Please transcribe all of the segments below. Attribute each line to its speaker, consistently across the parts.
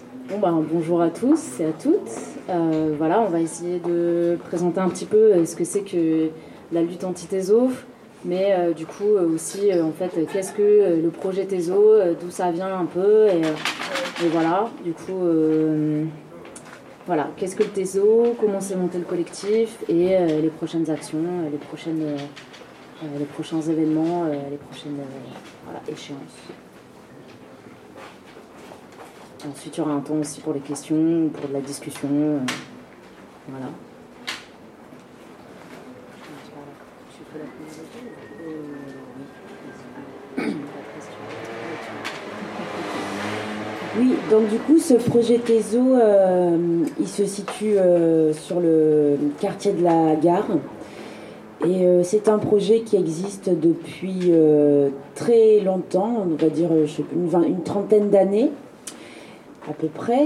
Speaker 1: Bonjour à tous et à toutes. Voilà, on va essayer de présenter un petit peu ce que c'est que la lutte anti-TESO, mais du coup aussi en fait qu'est-ce que le projet TESO, d'où ça vient un peu et voilà. Du coup voilà, qu'est-ce que le TESO, comment s'est monté le collectif et les prochaines actions, les prochains événements, les prochaines voilà, échéances. Ensuite, il y aura un temps aussi pour les questions, pour de la discussion. Voilà.
Speaker 2: Oui, donc du coup, ce projet TESO, il se situe sur le quartier de la Gare. Et c'est un projet qui existe depuis très longtemps, on va dire une trentaine d'années à peu près.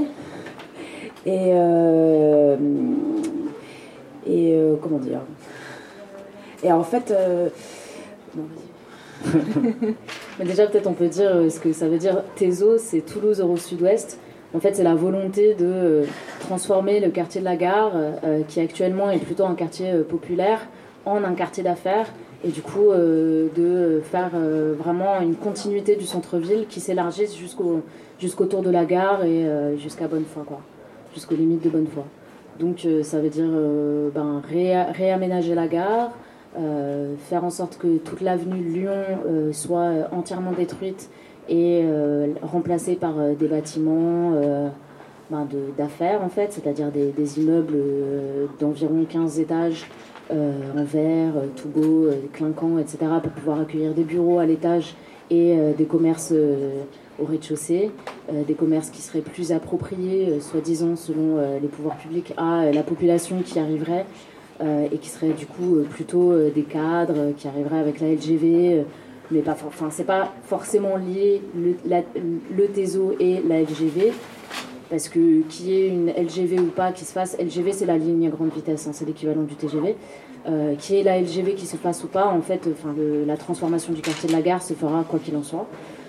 Speaker 2: Comment dire. Et en fait...
Speaker 1: non, vas-y. Mais déjà, peut-être on peut dire ce que ça veut dire. TESO, c'est Toulouse Euro Sud-Ouest. En fait, c'est la volonté de transformer le quartier de la Gare, qui actuellement est plutôt un quartier populaire, en un quartier d'affaires. Et du coup, de faire vraiment une continuité du centre-ville qui s'élargisse jusqu'autour de la gare et jusqu'à Bonnefoy, quoi. Jusqu'aux limites de Bonnefoy. Donc, ça veut dire réaménager la gare, faire en sorte que toute l'avenue de Lyon soit entièrement détruite et remplacée par des bâtiments d'affaires en fait, c'est-à-dire des immeubles d'environ 15 étages en verre, tout beau, clinquant, etc., pour pouvoir accueillir des bureaux à l'étage et des commerces au rez-de-chaussée, des commerces qui seraient plus appropriés, soi-disant selon les pouvoirs publics, à la population qui arriverait. Et qui seraient du coup plutôt des cadres qui arriveraient avec la LGV, mais pas, c'est pas forcément lié le TESO et la LGV, parce que qu'il y ait une LGV ou pas qui se fasse, LGV c'est la ligne à grande vitesse, hein, c'est l'équivalent du TGV, qu'il y ait la LGV qui se fasse ou pas, en fait, la transformation du quartier de la gare se fera quoi qu'il en soit.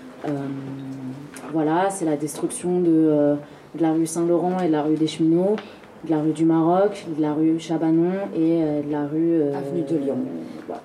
Speaker 1: Voilà, c'est la destruction de la rue Saint-Laurent et de la rue des Cheminots, de la rue du Maroc, de la rue Chabanon et de la rue
Speaker 2: Avenue de Lyon.
Speaker 1: Voilà.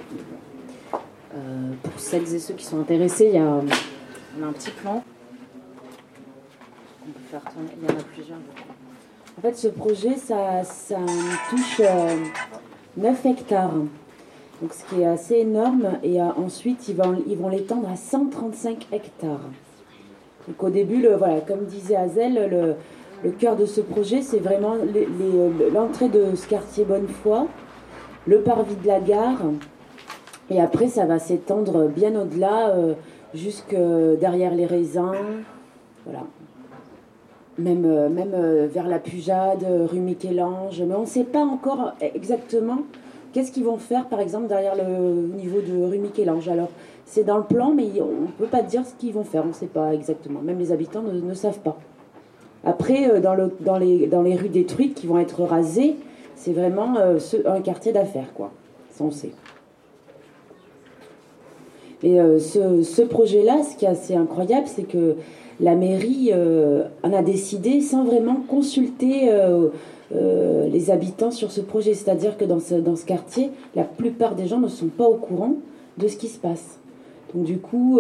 Speaker 1: Pour celles et ceux qui sont intéressés, on a un petit plan qu'on peut faire tourner. Il y en a plusieurs.
Speaker 2: En fait, ce projet, ça touche 9 hectares. Donc, ce qui est assez énorme. Et ensuite, ils vont l'étendre à 135 hectares. Donc, au début, comme disait Azel, le cœur de ce projet, c'est vraiment l'entrée de ce quartier Bonnefoy, le parvis de la gare, et après ça va s'étendre bien au-delà, jusque derrière les raisins, voilà. Même vers la Pujade, rue Michel-Ange, mais on ne sait pas encore exactement qu'est-ce qu'ils vont faire, par exemple, derrière le niveau de rue Michel-Ange. Alors, c'est dans le plan, mais on ne peut pas dire ce qu'ils vont faire, on ne sait pas exactement. Même les habitants ne savent pas. Après, dans les rues détruites qui vont être rasées, c'est vraiment un quartier d'affaires, quoi. Ça, on sait. Et ce projet-là, ce qui est assez incroyable, c'est que la mairie en a décidé sans vraiment consulter les habitants sur ce projet. C'est-à-dire que dans ce quartier, la plupart des gens ne sont pas au courant de ce qui se passe. Donc du coup,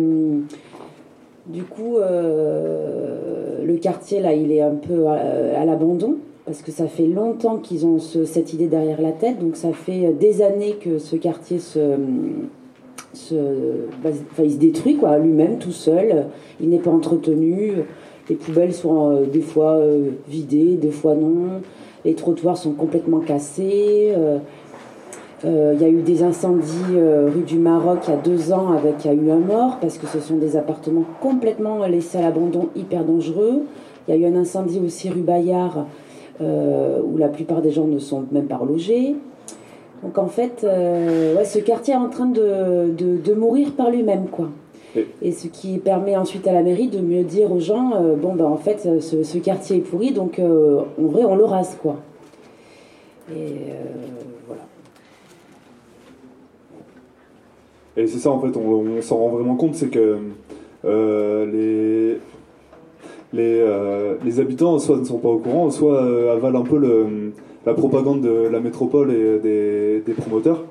Speaker 2: le quartier, là, il est un peu à l'abandon, parce que ça fait longtemps qu'ils ont cette idée derrière la tête. Donc ça fait des années que ce quartier il se détruit, quoi, lui-même, tout seul. Il n'est pas entretenu. Les poubelles sont des fois vidées, des fois non. Les trottoirs sont complètement cassés. Il y a eu des incendies rue du Maroc il y a 2 ans, il y a eu un mort, parce que ce sont des appartements complètement laissés à l'abandon, hyper dangereux. Il y a eu un incendie aussi rue Bayard, où la plupart des gens ne sont même pas relogés. Donc en fait, ce quartier est en train de mourir par lui-même, quoi. Et ce qui permet ensuite à la mairie de mieux dire aux gens, en fait, ce quartier est pourri, donc en vrai, on le rase, quoi. Et voilà.
Speaker 3: Et c'est ça, en fait, on s'en rend vraiment compte, c'est que les habitants soit ne sont pas au courant, soit avalent un peu la propagande de la métropole et des promoteurs,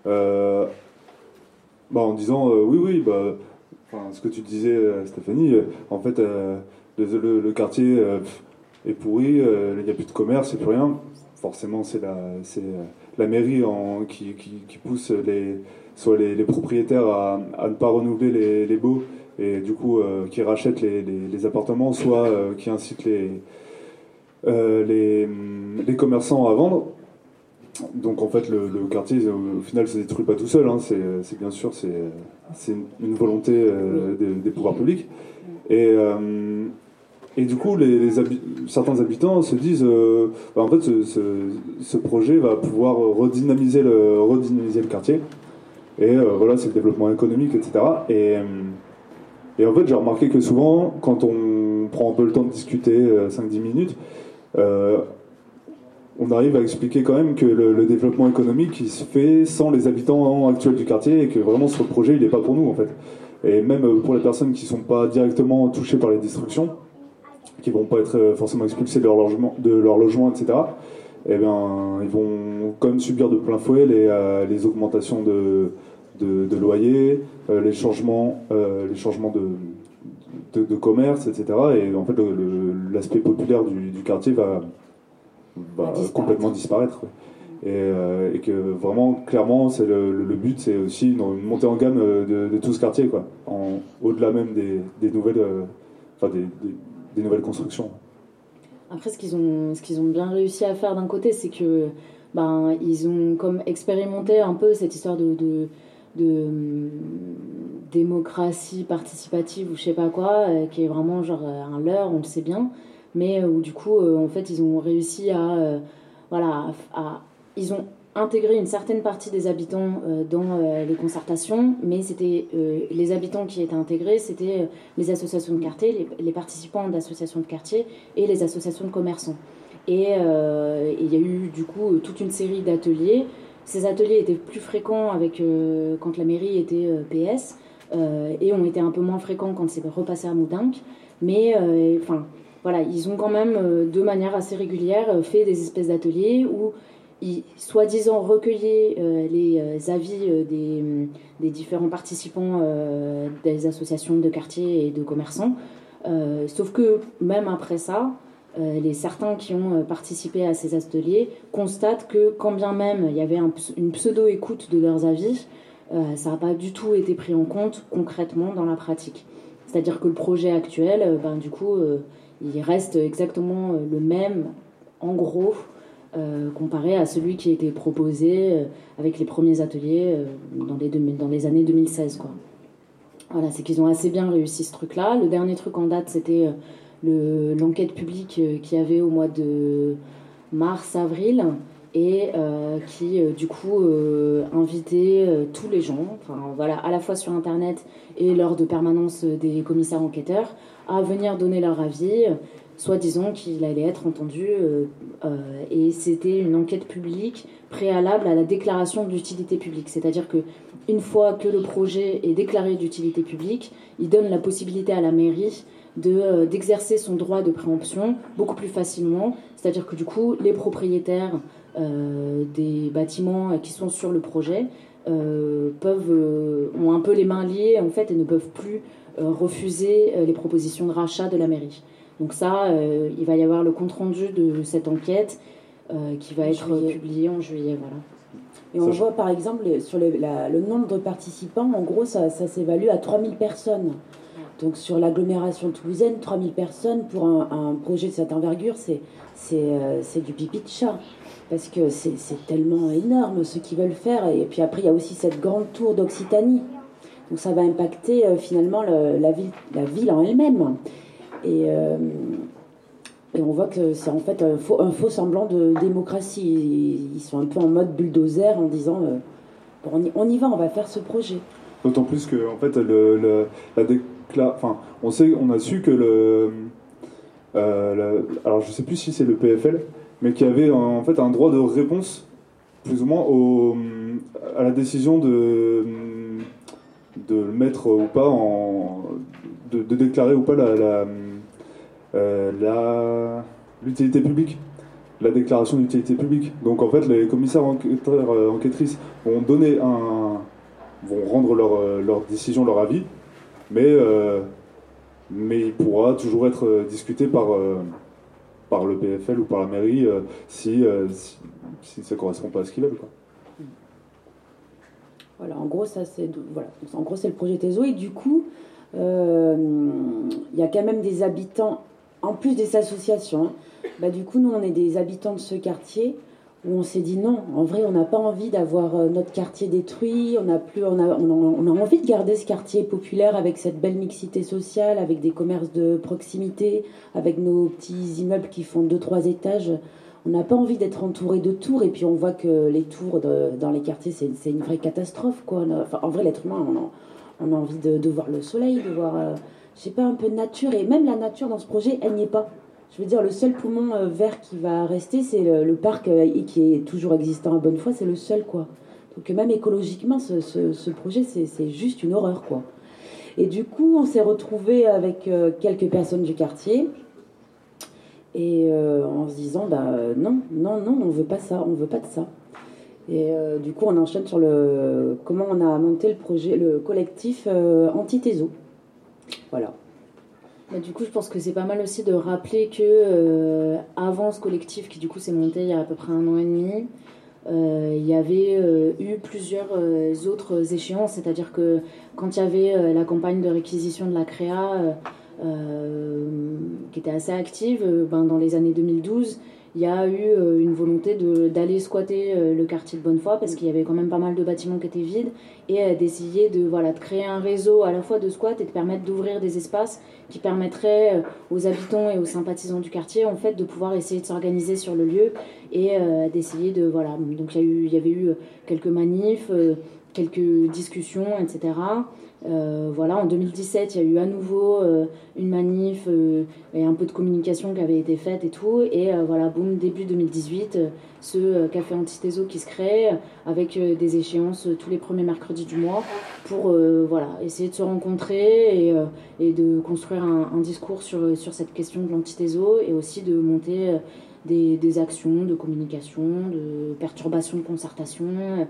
Speaker 3: en disant oui, ce que tu disais, Stéphanie, en fait, le quartier est pourri, il n'y a plus de commerce, il n'y a plus rien. Forcément, c'est la mairie qui pousse soit les propriétaires à ne pas renouveler les baux et du coup qui rachètent les appartements, soit qui incite les commerçants à vendre. Donc en fait le quartier au final se détruit pas tout seul, hein. C'est bien sûr c'est une volonté des pouvoirs publics et du coup certains habitants se disent en fait ce projet va pouvoir redynamiser le quartier et voilà, c'est le développement économique, etc. Et en fait j'ai remarqué que souvent quand on prend un peu le temps de discuter 5-10 minutes, on arrive à expliquer quand même que le développement économique il se fait sans les habitants actuels du quartier et que vraiment ce projet il n'est pas pour nous en fait. Et même pour les personnes qui ne sont pas directement touchées par les destructions, qui ne vont pas être forcément expulsées de leur logement, etc., eh bien, ils vont quand même subir de plein fouet les augmentations de loyers, les changements de commerce, etc. Et en fait l'aspect populaire du quartier va complètement disparaître. Et que vraiment, clairement, c'est le but, c'est aussi une montée en gamme de tout ce quartier, quoi, au-delà même des nouvelles, des nouvelles constructions.
Speaker 1: Après, ce qu'ils ont bien réussi à faire d'un côté, c'est que ils ont comme expérimenté un peu cette histoire de démocratie participative ou je sais pas quoi, qui est vraiment genre un leurre, on le sait bien, mais où du coup, en fait, ils ont réussi ils ont intégré une certaine partie des habitants dans les concertations, mais c'était les habitants qui étaient intégrés, c'était les associations de quartier, les participants d'associations de quartier et les associations de commerçants. Et il y a eu du coup toute une série d'ateliers. Ces ateliers étaient plus fréquents quand la mairie était PS et ont été un peu moins fréquents quand c'est repassé à Moudinque. Mais voilà, ils ont quand même, de manière assez régulière, fait des espèces d'ateliers où ils, soi-disant, recueillaient les avis des différents participants des associations de quartier et de commerçants. Sauf que, même après ça, certains qui ont participé à ces ateliers constatent que, quand bien même il y avait une pseudo-écoute de leurs avis, ça n'a pas du tout été pris en compte concrètement dans la pratique. C'est-à-dire que le projet actuel, du coup, il reste exactement le même, en gros, comparé à celui qui a été proposé avec les premiers ateliers dans les années 2016, quoi. Voilà, c'est qu'ils ont assez bien réussi ce truc-là. Le dernier truc en date, c'était l'enquête publique qu'il y avait au mois de mars-avril et qui, du coup, invitait tous les gens, à la fois sur Internet et lors de permanences des commissaires enquêteurs, à venir donner leur avis, soi-disant qu'il allait être entendu. Et c'était une enquête publique préalable à la déclaration d'utilité publique. C'est-à-dire qu'une fois que le projet est déclaré d'utilité publique, il donne la possibilité à la mairie d'exercer son droit de préemption beaucoup plus facilement. C'est-à-dire que du coup, les propriétaires des bâtiments qui sont sur le projet ont un peu les mains liées en fait, et ne peuvent plus refuser les propositions de rachat de la mairie. Donc ça, il va y avoir le compte-rendu de cette enquête qui va être publié en juillet. Voilà.
Speaker 2: Et on voit par exemple sur le nombre de participants, en gros ça s'évalue à 3000 personnes. Donc sur l'agglomération toulousaine, 3000 personnes pour un projet de cette envergure, c'est du pipi de chat. Parce que c'est tellement énorme ce qu'ils veulent faire. Et puis après, il y a aussi cette grande tour d'Occitanie. Donc ça va impacter finalement la ville en elle-même. Et on voit que c'est en fait un faux semblant de démocratie. Ils sont un peu en mode bulldozer en disant on y va, on va faire ce projet.
Speaker 3: D'autant plus que en fait on a su que alors je sais plus si c'est le PFL, mais qui avait en fait un droit de réponse plus ou moins à la décision de mettre ou pas de déclarer ou pas l'utilité publique, la déclaration d'utilité publique. Donc en fait, les commissaires enquêteurs, enquêtrices vont rendre leur décision, leur avis, mais il pourra toujours être discuté par le PFL ou par la mairie si ça ne correspond pas à ce qu'ils veulent, quoi.
Speaker 2: Voilà, en gros, en gros, c'est le projet TESO. Et du coup, il y a quand même des habitants, en plus des associations. Du coup, nous, on est des habitants de ce quartier où on s'est dit non, en vrai, on n'a pas envie d'avoir notre quartier détruit. On a envie de garder ce quartier populaire avec cette belle mixité sociale, avec des commerces de proximité, avec nos petits immeubles qui font 2-3 étages. On n'a pas envie d'être entouré de tours, et puis on voit que les tours dans les quartiers, c'est une vraie catastrophe, quoi. En vrai, l'être humain, on a envie de voir le soleil, de voir, je sais pas, un peu de nature. Et même la nature dans ce projet, elle n'y est pas. Je veux dire, le seul poumon vert qui va rester, c'est le parc qui est toujours existant à Bonnefoy, c'est le seul, quoi. Donc même écologiquement, ce projet, c'est juste une horreur, quoi. Et du coup, on s'est retrouvés avec quelques personnes du quartier. Et en se disant, non, on veut pas ça, on veut pas de ça. Et du coup, on enchaîne sur comment on a monté le projet, le collectif anti-TESO. Voilà.
Speaker 1: Du coup, je pense que c'est pas mal aussi de rappeler que avant ce collectif, qui du coup s'est monté il y a à peu près 1 an et demi, il y avait eu plusieurs autres échéances, c'est-à-dire que quand il y avait la campagne de réquisition de la CREA, qui était assez active, dans les années 2012, il y a eu une volonté d'aller squatter le quartier de Bonnefoy, parce qu'il y avait quand même pas mal de bâtiments qui étaient vides, et d'essayer de créer un réseau à la fois de squat et de permettre d'ouvrir des espaces qui permettraient aux habitants et aux sympathisants du quartier, en fait, de pouvoir essayer de s'organiser sur le lieu et d'essayer de... Voilà. Donc il y avait eu quelques manifs, quelques discussions, etc. En 2017, il y a eu à nouveau une manif et un peu de communication qui avait été faite et tout. Et boum, début 2018, ce café anti-TESO qui se crée avec des échéances tous les premiers mercredis du mois pour essayer de se rencontrer et de construire un discours sur cette question de l'anti-TESO, et aussi de monter des actions de communication, de perturbation de concertation,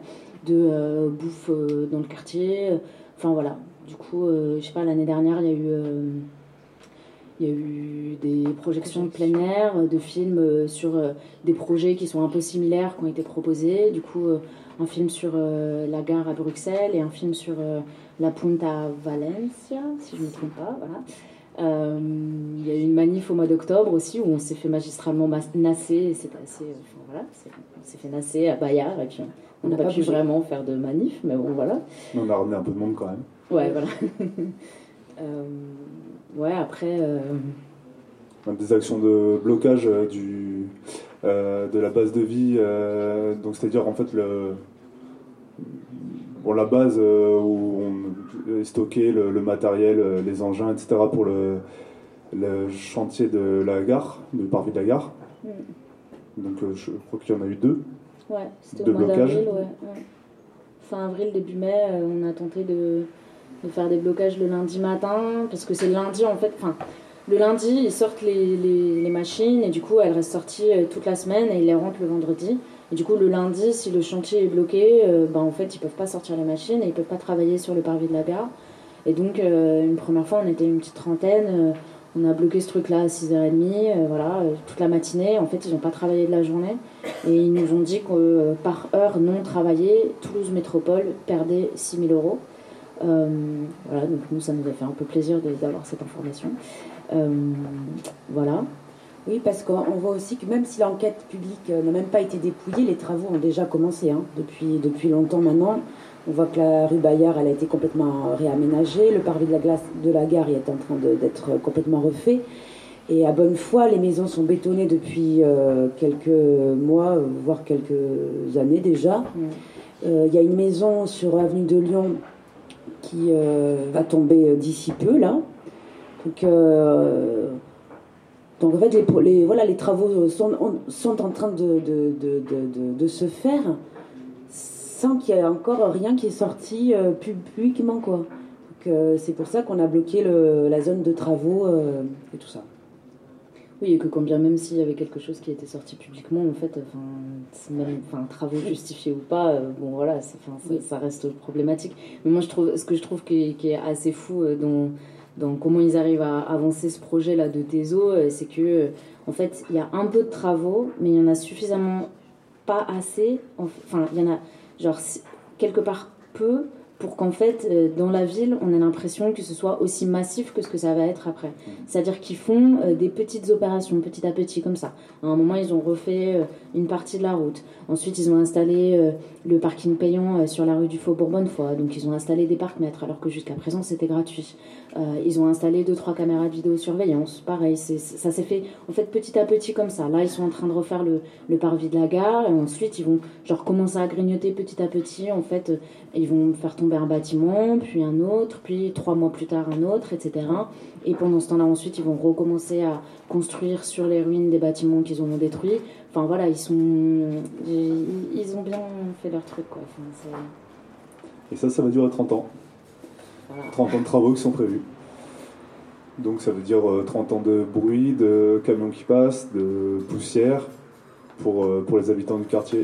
Speaker 1: de bouffe dans le quartier. Enfin voilà, du coup, je sais pas, l'année dernière, il y a eu des projections de plein air, de films sur des projets qui sont un peu similaires qui ont été proposés. Du coup, un film sur la gare à Bruxelles et un film sur la Punta Valencia, si je ne me trompe pas, voilà. Il y a eu une manif au mois d'octobre aussi où on s'est fait magistralement nasser, et c'était assez... on s'est fait nasser à Bayard, et puis on n'a pas pu vraiment faire de manif, mais bon, voilà.
Speaker 3: On a ramené un peu de monde quand même.
Speaker 1: Ouais, voilà. Après...
Speaker 3: Des actions de blocage de la base de vie, donc c'est-à-dire en fait la base où on stockait le matériel, les engins, etc. pour le chantier de la gare, du parvis de la gare. Donc je crois qu'il y en a eu 2.
Speaker 1: Ouais, c'était au mois d'avril, ouais. Fin avril, début mai, on a tenté de faire des blocages le lundi matin, parce que c'est le lundi en fait. Le lundi, ils sortent les machines, et du coup, elles restent sorties toute la semaine, et ils les rentrent le vendredi. Et du coup, le lundi, si le chantier est bloqué, en fait, ils peuvent pas sortir les machines et ils peuvent pas travailler sur le parvis de la gare. Et donc, une première fois, on était une petite trentaine. On a bloqué ce truc-là à 6h30, toute la matinée. En fait, ils n'ont pas travaillé de la journée. Et ils nous ont dit que par heure non travaillée, Toulouse Métropole perdait 6 000 euros. Donc nous, ça nous a fait un peu plaisir d'avoir cette information. Voilà.
Speaker 2: Oui, parce qu'on voit aussi que même si l'enquête publique n'a même pas été dépouillée, les travaux ont déjà commencé depuis longtemps maintenant. On voit que la rue Bayard, elle a été complètement réaménagée. Le parvis de la gare est en train d'être complètement refait. Et à Bonnefoy, les maisons sont bétonnées depuis quelques mois, voire quelques années déjà. Il y a une maison sur avenue de Lyon qui va tomber d'ici peu, là. Donc en fait, les travaux sont en train de se faire sans qu'il y ait encore rien qui est sorti publiquement, quoi. Donc c'est pour ça qu'on a bloqué la zone de travaux et tout ça.
Speaker 1: Oui, et que quand bien même s'il y avait quelque chose qui était sorti publiquement, en fait, travaux justifiés ou pas, bon voilà, ça reste problématique. Mais moi, ce que je trouve qui est assez fou dans comment ils arrivent à avancer ce projet-là de TESO, c'est que, en fait, il y a un peu de travaux, mais il y en a suffisamment pas assez. Enfin, il y en a, genre, quelque part peu, pour qu'en fait, dans la ville, on ait l'impression que ce soit aussi massif que ce que ça va être après. C'est-à-dire qu'ils font des petites opérations, petit à petit, comme ça. À un moment, ils ont refait une partie de la route. Ensuite, ils ont installé le parking payant sur la rue du Faubourg Bonnefoy. Donc, ils ont installé des parcs-mètres, alors que jusqu'à présent, c'était gratuit. Ils ont installé 2-3 caméras de vidéosurveillance. Pareil, ça s'est fait, en fait, petit à petit, comme ça. Là, ils sont en train de refaire le parvis de la gare. Et ensuite, ils vont commencer à grignoter petit à petit. En fait, ils vont faire tomber un bâtiment, puis un autre, puis 3 mois plus tard un autre, etc. Et pendant ce temps-là, ensuite, ils vont recommencer à construire sur les ruines des bâtiments qu'ils ont détruits. Enfin voilà, ils ont bien fait leur truc, quoi.
Speaker 3: Et ça va durer 30 ans. Voilà. 30 ans de travaux qui sont prévus. Donc ça veut dire 30 ans de bruit, de camions qui passent, de poussière pour les habitants du quartier.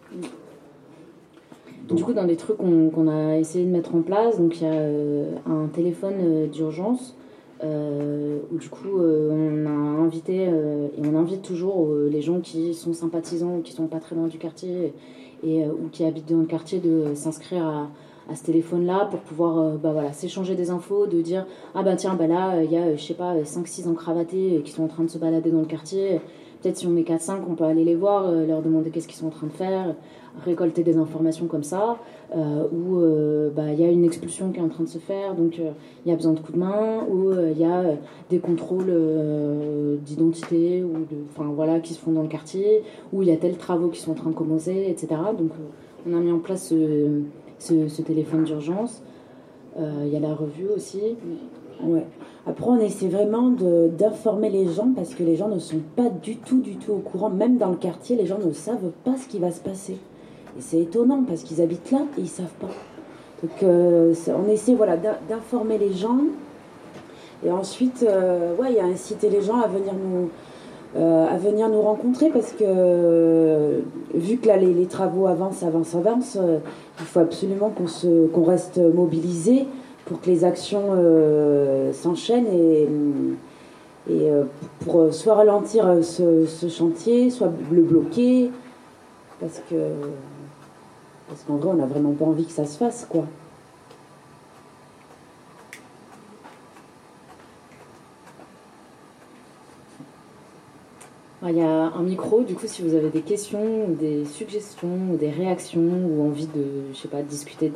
Speaker 1: Donc, du coup, dans les trucs qu'on a essayé de mettre en place, donc il y a un téléphone d'urgence où du coup on a invité et on invite toujours les gens qui sont sympathisants ou qui sont pas très loin du quartier ou qui habitent dans le quartier de s'inscrire à ce téléphone-là pour pouvoir s'échanger des infos, de dire là il y a 5-6 encravatés qui sont en train de se balader dans le quartier. Peut-être si on est 4-5, on peut aller les voir, leur demander qu'est-ce qu'ils sont en train de faire, récolter des informations comme ça, ou il y a une expulsion qui est en train de se faire, donc il y a besoin de coups de main, ou il y a des contrôles d'identité qui se font dans le quartier, ou il y a tels travaux qui sont en train de commencer, etc. Donc on a mis en place ce téléphone d'urgence. Il y a la revue aussi.
Speaker 2: Ouais. Après, on essaie vraiment d'informer les gens parce que les gens ne sont pas du tout au courant. Même dans le quartier, les gens ne savent pas ce qui va se passer. Et c'est étonnant parce qu'ils habitent là et ils ne savent pas. Donc, on essaie d'informer les gens. Et ensuite, il y a inciter les gens à venir nous rencontrer parce que vu que là, les travaux avancent, il faut absolument qu'on reste mobilisés pour que les actions s'enchaînqu'et pour soit ralentir ce chantier, soit le bloquer, parce qu'en vrai, on n'a vraiment pas envie que ça se fasse, quoi.
Speaker 1: Il y a un micro, du coup, si vous avez des questions, ou des suggestions, ou des réactions, ou envie de, discuter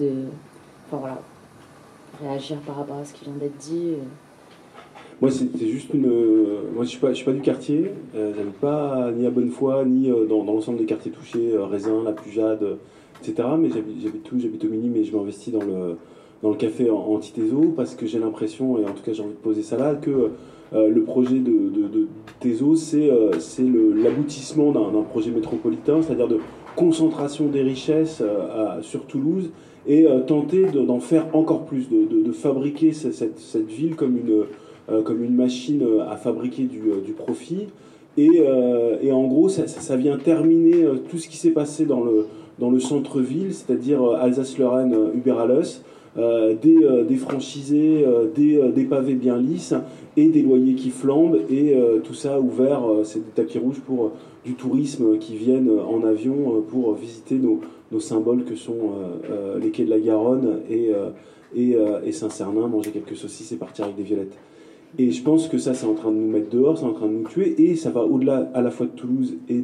Speaker 1: réagir par rapport à ce qui vient d'être dit.
Speaker 4: Moi, c'était juste moi, je suis pas du quartier. J'habite pas ni à Bonnefoy, ni dans l'ensemble des quartiers touchés, Raisin, La Pujade, etc. Mais j'habite au Mini, mais je m'investis dans le café anti-TESO parce que j'ai l'impression, et en tout cas j'ai envie de poser ça là, que le projet de TESO, c'est l'aboutissement d'un projet métropolitain, c'est-à-dire de concentration des richesses sur Toulouse et tenter d'en faire encore plus, de fabriquer cette ville comme une machine à fabriquer du profit. Et en gros, ça vient terminer tout ce qui s'est passé dans le centre-ville, c'est-à-dire Alsace-Lorraine, Uber-Alles, des franchisés, des pavés bien lisses et des loyers qui flambent et tout ça ouvert, c'est des tapis rouges pour du tourisme qui viennent en avion pour visiter nos symboles que sont les quais de la Garonne et Saint-Cernin, manger quelques saucisses et partir avec des violettes. Et je pense que ça, c'est en train de nous mettre dehors, c'est en train de nous tuer, et ça va au-delà à la fois de Toulouse et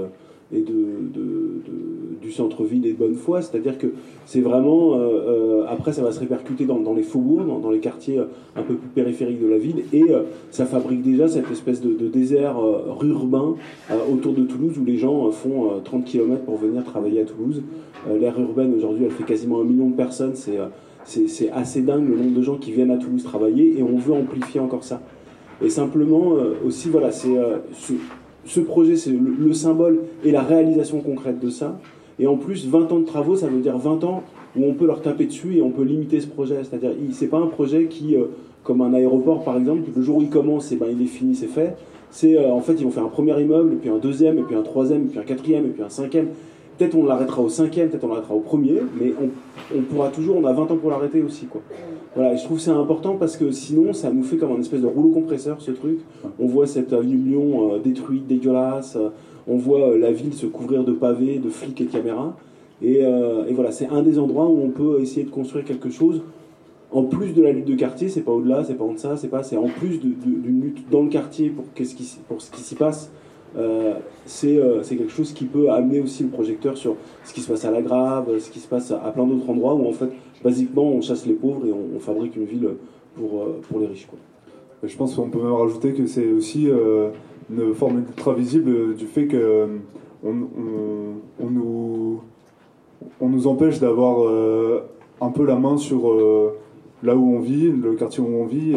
Speaker 4: du centre-ville et de Bonnefoy, c'est-à-dire que c'est vraiment après ça va se répercuter dans les faubourgs, dans les quartiers un peu plus périphériques de la ville, et ça fabrique déjà cette espèce de désert urbain autour de Toulouse où les gens font 30 km pour venir travailler à Toulouse. L'aire urbaine aujourd'hui elle fait quasiment 1 million de personnes, c'est assez dingue le nombre de gens qui viennent à Toulouse travailler, et on veut amplifier encore ça. Et simplement aussi voilà, c'est ce projet, c'est le symbole et la réalisation concrète de ça. Et en plus, 20 ans de travaux, ça veut dire 20 ans où on peut leur taper dessus et on peut limiter ce projet. C'est-à-dire, c'est pas un projet qui, comme un aéroport par exemple, le jour où il commence, il est fini, c'est fait. C'est en fait, ils vont faire un premier immeuble, et puis un deuxième, et puis un troisième, et puis un quatrième, et puis un cinquième. Peut-être on l'arrêtera au cinquième, peut-être on l'arrêtera au premier, mais on pourra toujours, on a 20 ans pour l'arrêter aussi, quoi. Voilà, et je trouve que c'est important parce que sinon, ça nous fait comme un espèce de rouleau compresseur, ce truc. On voit cette avenue de Lyon détruite, dégueulasse, on voit la ville se couvrir de pavés, de flics et de caméras. Et voilà, c'est un des endroits où on peut essayer de construire quelque chose. En plus de la lutte de quartier, c'est pas au-delà, c'est pas en deçà, c'est en plus d'une lutte dans le quartier pour ce qui s'y passe. C'est quelque chose qui peut amener aussi le projecteur sur ce qui se passe à la Grave, ce qui se passe à plein d'autres endroits où en fait, basiquement, on chasse les pauvres et on fabrique une ville pour les riches, quoi.
Speaker 3: Je pense qu'on peut même rajouter que c'est aussi une forme ultra visible du fait que on nous empêche d'avoir un peu la main sur là où on vit, le quartier où on vit,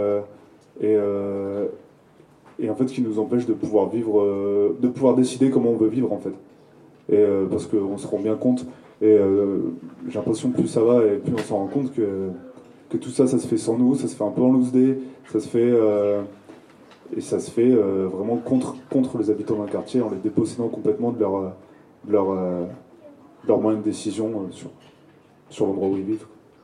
Speaker 3: et en fait qui nous empêche de pouvoir vivre, de pouvoir décider comment on veut vivre en fait. Et parce qu'on se rend bien compte, et j'ai l'impression que plus ça va et plus on s'en rend compte que tout ça, ça se fait sans nous, ça se fait un peu en loose day, ça se fait et ça se fait vraiment contre les habitants d'un quartier en les dépossédant complètement de leurs moyens de décision sur l'endroit où ils vivent.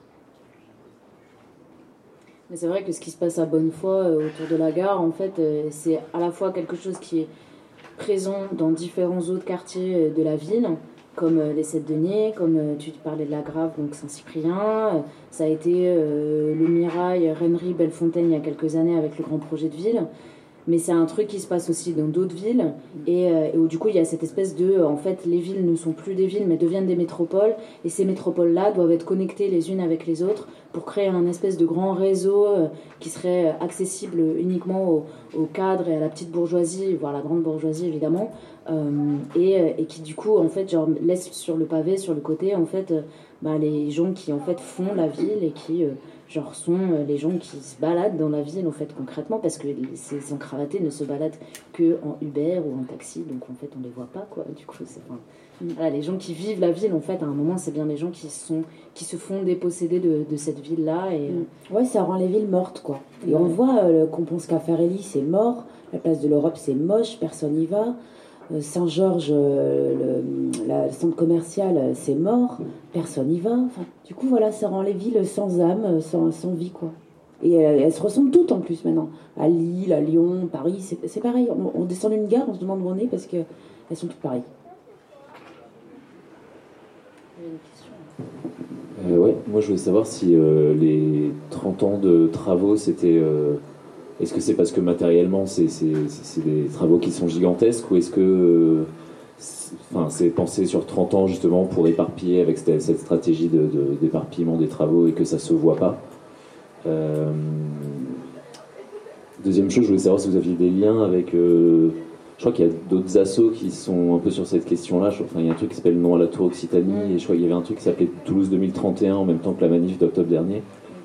Speaker 1: Mais c'est vrai que ce qui se passe à Bonnefoy autour de la gare, en fait, c'est à la fois quelque chose qui est présent dans différents autres quartiers de la ville, comme les Sept-Deniers, comme tu parlais de la Grave, donc Saint-Cyprien. Ça a été le Mirail, Rennery, Bellefontaine il y a quelques années avec le grand projet de ville. Mais c'est un truc qui se passe aussi dans d'autres villes et où du coup il y a cette espèce de... En fait, les villes ne sont plus des villes mais deviennent des métropoles et ces métropoles-là doivent être connectées les unes avec les autres pour créer un espèce de grand réseau qui serait accessible uniquement aux cadres et à la petite bourgeoisie, voire la grande bourgeoisie évidemment, et qui du coup en fait genre laisse sur le pavé, sur le côté en fait les gens qui en fait font la ville et qui... genre sont les gens qui se baladent dans la ville en fait concrètement parce que ces encravatés ne se baladent que en Uber ou en taxi, donc en fait on les voit pas quoi. Du coup voilà, les gens qui vivent la ville en fait à un moment c'est bien les gens qui se font déposséder de cette ville là et
Speaker 2: ouais, ça rend les villes mortes quoi. Et on voit qu'on pense qu'à Farelli c'est mort, la place de l'Europe c'est moche, personne n'y va. Saint-Georges, le centre commercial, c'est mort, personne n'y va. Enfin, du coup, voilà, ça rend les villes sans âme, sans vie, quoi. Et elles se ressemblent toutes en plus maintenant. À Lille, à Lyon, Paris, c'est pareil. On descend d'une gare, on se demande où on est parce qu'elles sont toutes pareilles.
Speaker 5: Ouais, moi je voulais savoir si les 30 ans de travaux, c'était... est-ce que c'est parce que matériellement c'est des travaux qui sont gigantesques ou est-ce que c'est pensé sur 30 ans justement pour éparpiller avec cette stratégie d'éparpillement des travaux et que ça se voit pas. Deuxième chose, je voulais savoir si vous aviez des liens avec... je crois qu'il y a d'autres assos qui sont un peu sur cette question-là. Il y a un truc qui s'appelle Non à la Tour Occitanie et je crois qu'il y avait un truc qui s'appelait Toulouse 2031 en même temps que la manif d'octobre dernier.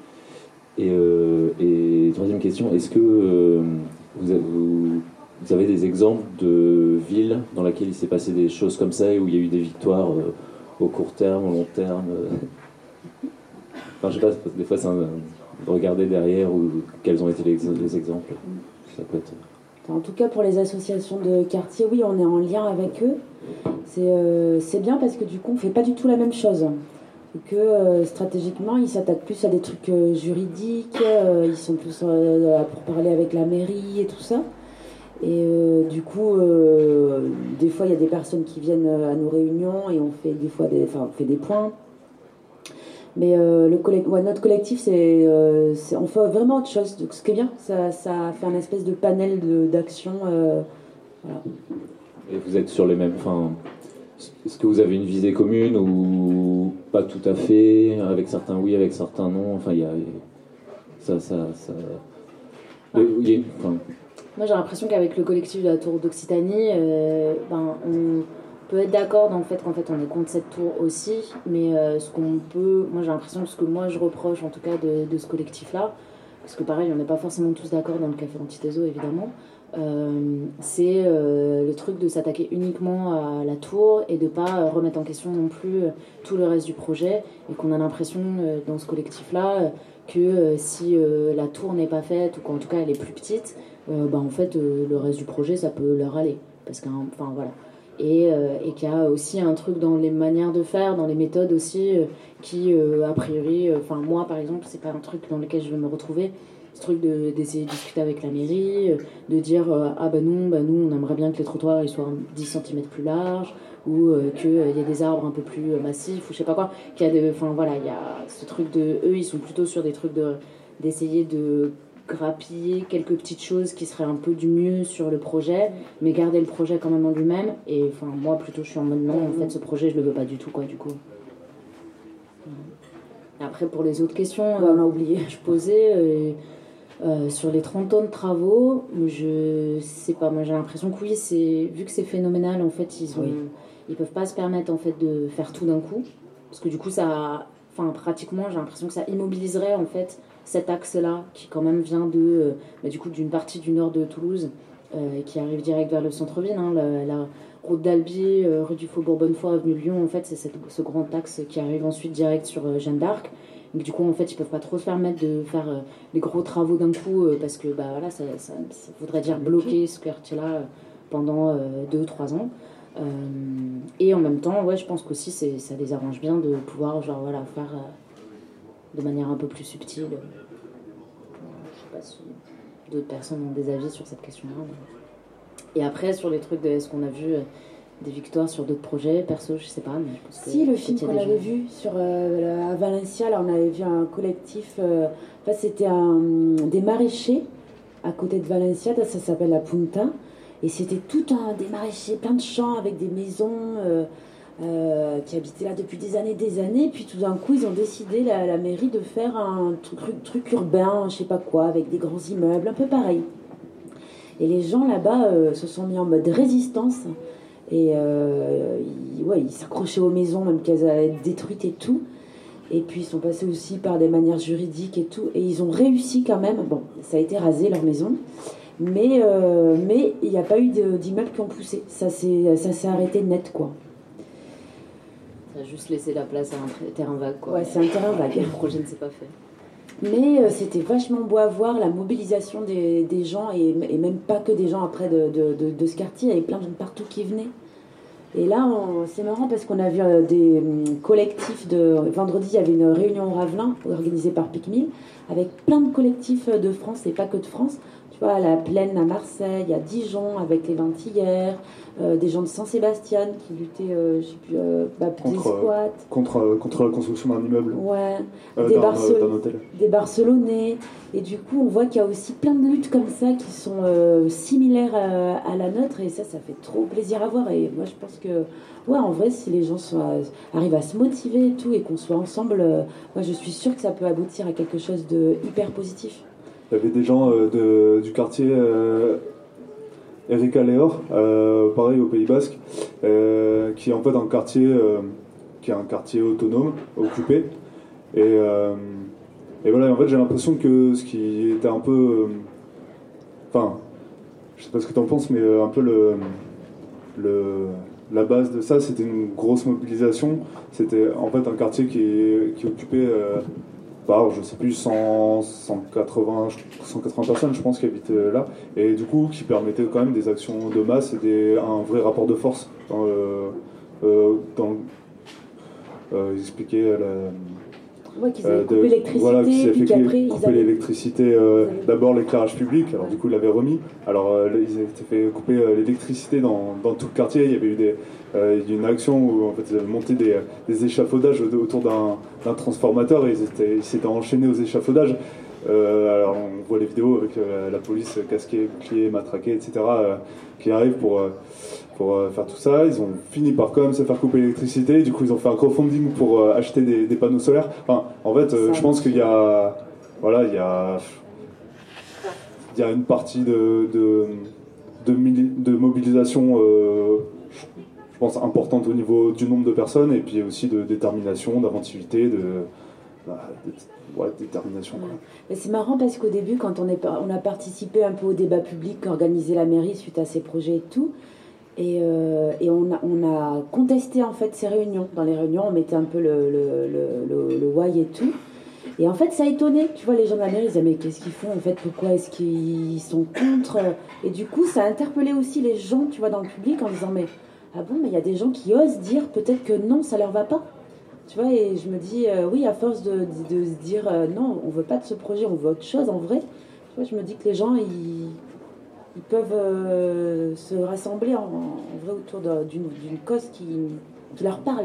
Speaker 5: Et troisième question, est-ce que vous avez des exemples de villes dans lesquelles il s'est passé des choses comme ça et où il y a eu des victoires au court terme, au long terme Enfin, je sais pas, des fois c'est de regarder derrière ou quels ont été les exemples. Ça peut être...
Speaker 2: En tout cas, pour les associations de quartier, oui, on est en lien avec eux. C'est bien parce que du coup, on ne fait pas du tout la même chose. Et que stratégiquement, ils s'attaquent plus à des trucs juridiques, ils sont plus pour parler avec la mairie et tout ça. Et du coup, des fois, il y a des personnes qui viennent à nos réunions et on fait des fois on fait des points. Mais notre collectif, on fait vraiment autre chose. Donc, ce qui est bien, ça fait un espèce de panel d'action. Voilà.
Speaker 5: Et vous êtes sur les mêmes... Est-ce que vous avez une visée commune ou pas tout à fait, avec certains oui, avec certains non? Enfin, il y a
Speaker 1: Moi, j'ai l'impression qu'avec le collectif de la Tour d'Occitanie, on peut être d'accord dans le fait qu'en fait, on est contre cette tour aussi, mais moi, j'ai l'impression que ce que moi je reproche, en tout cas, de ce collectif-là, parce que pareil, on n'est pas forcément tous d'accord dans le café Antithéso, évidemment, c'est le truc de s'attaquer uniquement à la tour et de pas remettre en question non plus tout le reste du projet, et qu'on a l'impression dans ce collectif-là que si la tour n'est pas faite, ou qu'en tout cas elle est plus petite, en fait le reste du projet ça peut leur aller, parce qu'enfin voilà. Et qu'il y a aussi un truc dans les manières de faire, dans les méthodes aussi, qui a priori, moi par exemple, c'est pas un truc dans lequel je veux me retrouver, ce truc d'essayer de discuter avec la mairie, de dire nous on aimerait bien que les trottoirs ils soient 10 cm plus larges, ou qu'il y ait des arbres un peu plus massifs, ou je sais pas quoi, qu'il y a il y a ce truc de, eux ils sont plutôt sur des trucs d'essayer de grappiller quelques petites choses qui seraient un peu du mieux sur le projet, mais garder le projet quand même en lui-même. Et moi plutôt je suis en mode non, en fait ce projet je le veux pas du tout quoi, du coup. Après pour les autres questions
Speaker 2: on a oublié,
Speaker 1: je posais sur les 30 ans de travaux, je sais pas, moi j'ai l'impression que oui, vu que c'est phénoménal, en fait ils peuvent pas se permettre en fait de faire tout d'un coup, parce que du coup ça, pratiquement j'ai l'impression que ça immobiliserait en fait cet axe-là, qui quand même vient du coup d'une partie du nord de Toulouse, qui arrive direct vers le centre-ville, hein, la route d'Albi, rue du Faubourg Bonnefoy, avenue Lyon, en fait c'est ce grand axe qui arrive ensuite direct sur Jeanne d'Arc. Donc, du coup en fait ils peuvent pas trop se permettre de faire les gros travaux d'un coup, parce que ça voudrait dire bloquer ce quartier-là pendant 2-3 ans. Et en même temps je pense qu'aussi ça les arrange bien de pouvoir faire de manière un peu plus subtile. Je sais pas si d'autres personnes ont des avis sur cette question-là. Mais... Et après, sur les trucs est-ce qu'on a vu des victoires sur d'autres projets, perso, je sais pas. Mais je pense que
Speaker 2: si, le film qu'on avait vu à Valencia, là, on avait vu un collectif, c'était des maraîchers à côté de Valencia, ça s'appelle la Punta, et c'était des maraîchers, plein de champs avec des maisons... qui habitaient là depuis des années, puis tout d'un coup ils ont décidé, la mairie, de faire un truc urbain, je sais pas quoi, avec des grands immeubles, un peu pareil. Et les gens là-bas se sont mis en mode résistance, et ils s'accrochaient aux maisons, même qu'elles allaient être détruites et tout. Et puis ils sont passés aussi par des manières juridiques et tout, et ils ont réussi quand même. Bon, ça a été rasé leur maison, mais il n'y a pas eu d'immeubles qui ont poussé. Ça s'est arrêté net, quoi.
Speaker 1: Ça a juste laissé la place à un terrain vague, quoi.
Speaker 2: Ouais, c'est un terrain vague.
Speaker 1: Le projet ne s'est pas fait.
Speaker 2: Mais c'était vachement beau à voir, la mobilisation des gens, et même pas que des gens après de ce quartier. Il y avait plein de gens de partout qui venaient. Et là, c'est marrant parce qu'on a vu des collectifs vendredi, il y avait une réunion au Ravelin organisée par Picmil, avec plein de collectifs de France, et pas que de France. Tu vois, à la Plaine à Marseille, à Dijon, avec les Ventillères, des gens de Saint-Sébastien qui luttaient, des squats.
Speaker 3: Contre la construction d'un immeuble.
Speaker 2: Ouais,
Speaker 3: d'un hôtel.
Speaker 2: Des Barcelonais. Et du coup, on voit qu'il y a aussi plein de luttes comme ça qui sont similaires à la nôtre, et ça fait trop plaisir à voir. Et moi, je pense que, en vrai, si les gens arrivent à se motiver et tout, et qu'on soit ensemble, moi, je suis sûre que ça peut aboutir à quelque chose de hyper positif.
Speaker 3: Il y avait des gens du quartier Erika Leor, pareil au Pays Basque, qui est en fait un quartier qui est un quartier autonome, occupé. Et voilà, en fait j'ai l'impression que ce qui était un peu... je sais pas ce que tu en penses, mais un peu la base de ça, c'était une grosse mobilisation. C'était en fait un quartier qui occupait... je sais plus, 180 personnes, je pense, qui habitent là, et du coup, qui permettait quand même des actions de masse et un vrai rapport de force ils expliquaient
Speaker 2: qu'ils avaient coupé l'électricité,
Speaker 3: puis qu'après ils avaient l'électricité, d'abord l'éclairage public, alors du coup ils l'avaient remis, alors ils avaient fait couper l'électricité dans tout le quartier. Il y avait eu une action où en fait ils avaient monté des échafaudages autour d'un transformateur, et ils s'étaient enchaînés aux échafaudages. Alors on voit les vidéos avec la police casquée, bouclier, matraquée, etc. Qui arrivent pour faire tout ça. Ils ont fini par quand même se faire couper l'électricité. Du coup, ils ont fait un crowdfunding pour acheter des panneaux solaires. En fait, je pense qu'il y a une partie de mobilisation, je pense, importante au niveau du nombre de personnes, et puis aussi de détermination, d'inventivité, détermination. Quoi.
Speaker 2: Mais c'est marrant parce qu'au début, quand on a participé un peu au débat public qu'organisait la mairie suite à ces projets et tout, et on a contesté en fait ces réunions. Dans les réunions, on mettait un peu le why et tout. Et en fait, ça a étonné. Tu vois, les gens de la mairie, ils disaient mais qu'est-ce qu'ils font en fait? Pourquoi est-ce qu'ils sont contre? Et du coup, ça a interpellé aussi les gens, tu vois, dans le public en disant mais ah bon, mais il y a des gens qui osent dire peut-être que non, ça leur va pas. Tu vois, et je me dis oui, à force de se dire non, on veut pas de ce projet, on veut autre chose en vrai. Tu vois, je me dis que les gens, ils peuvent se rassembler en vrai autour d'une cause qui leur parle.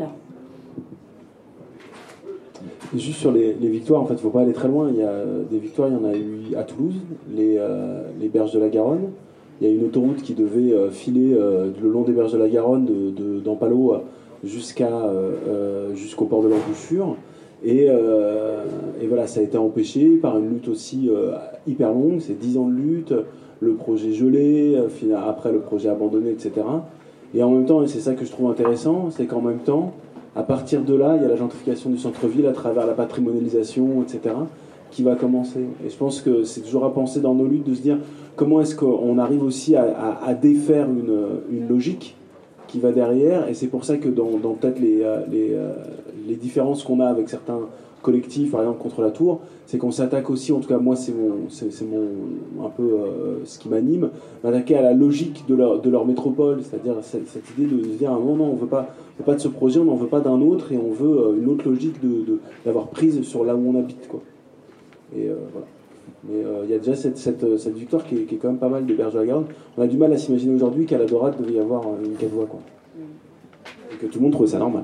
Speaker 4: Et juste sur les victoires, en fait, il ne faut pas aller très loin. Il y a des victoires, il y en a eu à Toulouse, les berges de la Garonne. Il y a une autoroute qui devait filer le long des berges de la Garonne, d'Ampalo jusqu'au port de l'Embouchure. Et voilà, ça a été empêché par une lutte aussi hyper longue. C'est 10 ans de lutte, le projet gelé, après le projet abandonné, etc. Et en même temps, et c'est ça que je trouve intéressant, c'est qu'en même temps, à partir de là, il y a la gentrification du centre-ville à travers la patrimonialisation, etc., qui va commencer. Et je pense que c'est toujours à penser dans nos luttes de se dire comment est-ce qu'on arrive aussi à défaire une logique qui va derrière. Et c'est pour ça que dans peut-être les différences qu'on a avec certains collectifs, par exemple contre la tour, c'est qu'on s'attaque aussi, en tout cas moi c'est un peu ce qui m'anime, m'attaquer à la logique de leur métropole, c'est-à-dire cette idée de se dire non, on veut pas de ce projet, on n'en veut pas d'un autre, et on veut une autre logique d'avoir prise sur là où on habite, quoi. Et voilà. Mais il y a déjà cette victoire qui est quand même pas mal de berges de la Garonne. On a du mal à s'imaginer aujourd'hui qu'à la Dorade devait y avoir une 4 voies, quoi. Et que tout le monde trouvait ça normal.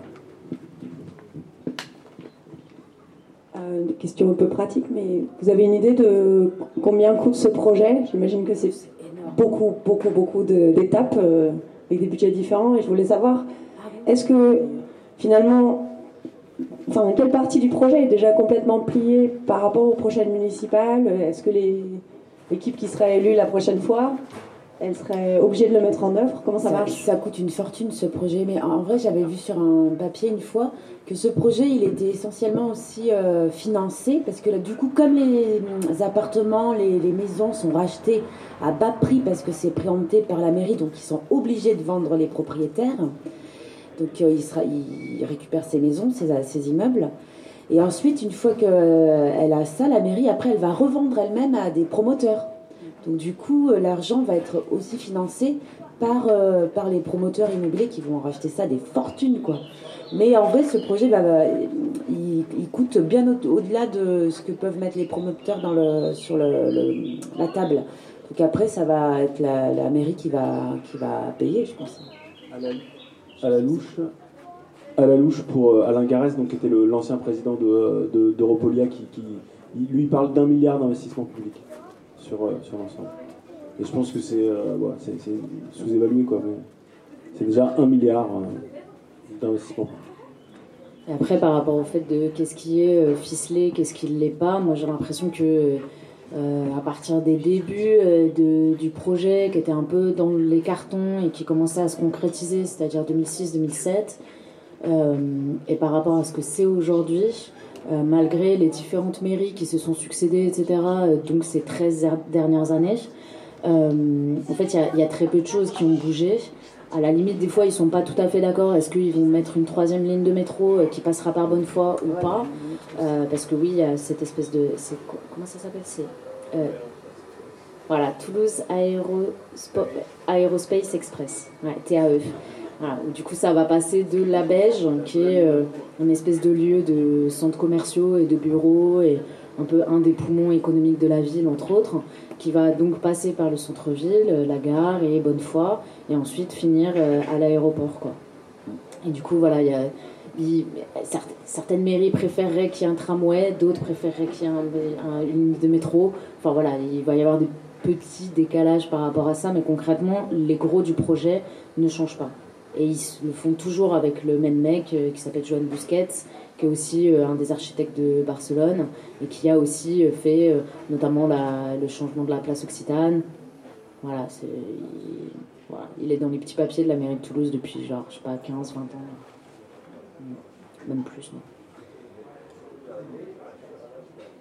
Speaker 6: Une question un peu pratique, mais vous avez une idée de combien coûte ce projet? J'imagine que c'est beaucoup d'étapes avec des budgets différents, et je voulais savoir, est-ce que finalement, quelle partie du projet est déjà complètement pliée par rapport aux prochaines municipales? Est-ce que l'équipe qui sera élue la prochaine fois, elle serait obligée de le mettre en œuvre? Comment ça marche?
Speaker 2: Ça coûte une fortune ce projet, mais en vrai j'avais vu sur un papier une fois que ce projet il était essentiellement aussi financé, parce que là, du coup comme les appartements, les maisons sont rachetés à bas prix parce que c'est préempté par la mairie, donc ils sont obligés de vendre les propriétaires, donc il récupère ses maisons, ses immeubles, et ensuite une fois qu'elle a ça, la mairie après elle va revendre elle-même à des promoteurs. Donc du coup, l'argent va être aussi financé par les promoteurs immobiliers qui vont racheter ça des fortunes, quoi. Mais en vrai, ce projet, il coûte bien au-delà de ce que peuvent mettre les promoteurs sur la table. Donc après, ça va être la mairie qui va payer, je pense.
Speaker 4: À la louche pour Alain Garès, donc, qui était l'ancien président d'Europolia, qui lui parle d'1 milliard d'investissements publics sur l'ensemble. Et je pense que c'est sous-évalué, quoi, mais c'est déjà 1 milliard d'investissements.
Speaker 1: Et après, par rapport au fait de qu'est-ce qui est ficelé, qu'est-ce qui ne l'est pas, moi j'ai l'impression que à partir des débuts du projet qui était un peu dans les cartons et qui commençait à se concrétiser, c'est-à-dire 2006-2007, et par rapport à ce que c'est aujourd'hui, malgré les différentes mairies qui se sont succédées, etc., donc ces 13 dernières années, en fait, il y a très peu de choses qui ont bougé. À la limite, des fois, ils sont pas tout à fait d'accord. Est-ce qu'ils vont mettre une 3e ligne de métro qui passera par Bonnefoy ou pas? Parce que oui, il y a cette espèce de... Comment ça s'appelle? Voilà, Toulouse Aerospace Express, ouais, TAE. Voilà, du coup, ça va passer de la Beige, qui est une espèce de lieu de centres commerciaux et de bureaux, et un peu un des poumons économiques de la ville, entre autres, qui va donc passer par le centre-ville, la gare et Bonnefoy, et ensuite finir à l'aéroport, quoi. Et du coup, voilà, certaines mairies préféreraient qu'il y ait un tramway, d'autres préféreraient qu'il y ait une ligne de métro. Enfin voilà, il va y avoir des petits décalages par rapport à ça, mais concrètement, les gros du projet ne changent pas. Et ils le font toujours avec le même mec qui s'appelle Joan Busquets, qui est aussi un des architectes de Barcelone et qui a aussi fait notamment le changement de la place Occitane. Voilà, il est dans les petits papiers de la mairie de Toulouse depuis genre, je sais pas, 15, 20 ans. Même plus, non.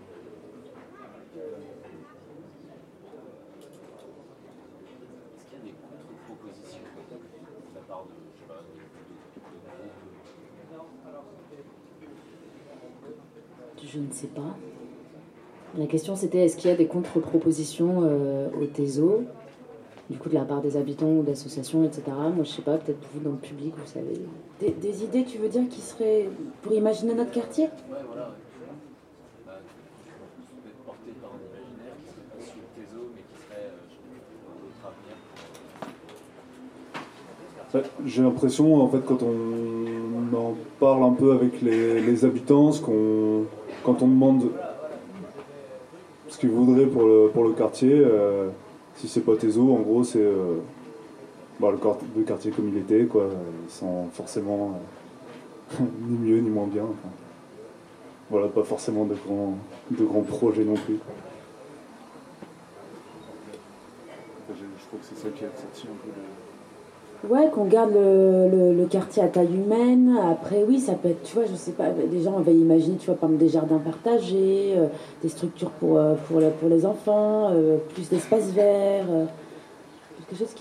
Speaker 1: Je ne sais pas. La question c'était est-ce qu'il y a des contre-propositions au TESO, du coup de la part des habitants ou d'associations, etc. Moi je sais pas, peut-être vous dans le public vous savez.
Speaker 2: Des idées, tu veux dire, qui seraient pour imaginer notre quartier?
Speaker 5: Ouais, voilà. Peut-être porté par un imaginaire qui serait pas sur le TESO, mais qui serait sur d'autres avenirs.
Speaker 3: J'ai l'impression, en fait, quand on en parle un peu avec les habitants, quand on demande ce qu'ils voudraient pour le quartier, si c'est pas TESO, en gros, c'est le quartier comme il était, quoi, sans forcément ni mieux ni moins bien. Enfin, voilà, pas forcément de grands projets non plus. Je trouve que c'est ça qui a sorti un peu de...
Speaker 2: Ouais, qu'on garde le quartier à taille humaine. Après, oui, ça peut être, tu vois, je sais pas, des gens, on va imaginer, tu vois, par exemple, des jardins partagés, des structures pour les enfants, plus d'espaces verts, quelque chose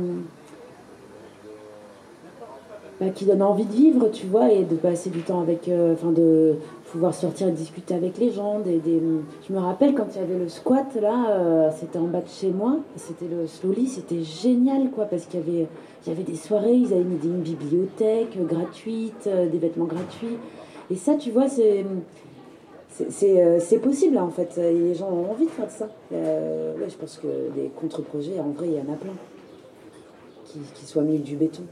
Speaker 2: qui donne envie de vivre, tu vois, et de passer du temps avec, de pouvoir sortir et discuter avec les gens. Je me rappelle quand il y avait le squat, là, c'était en bas de chez moi, c'était le Slowly, c'était génial, quoi, parce qu'il y avait des soirées, ils avaient mis une bibliothèque gratuite, des vêtements gratuits. Et ça, tu vois, c'est possible, là, en fait. Et les gens ont envie de faire de ça. Ouais, je pense que des contre-projets, en vrai, il y en a plein qui soient mis avec du béton.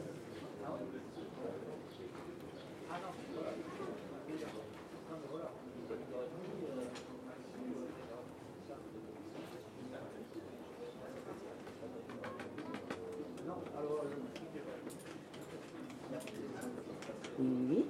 Speaker 2: Oui.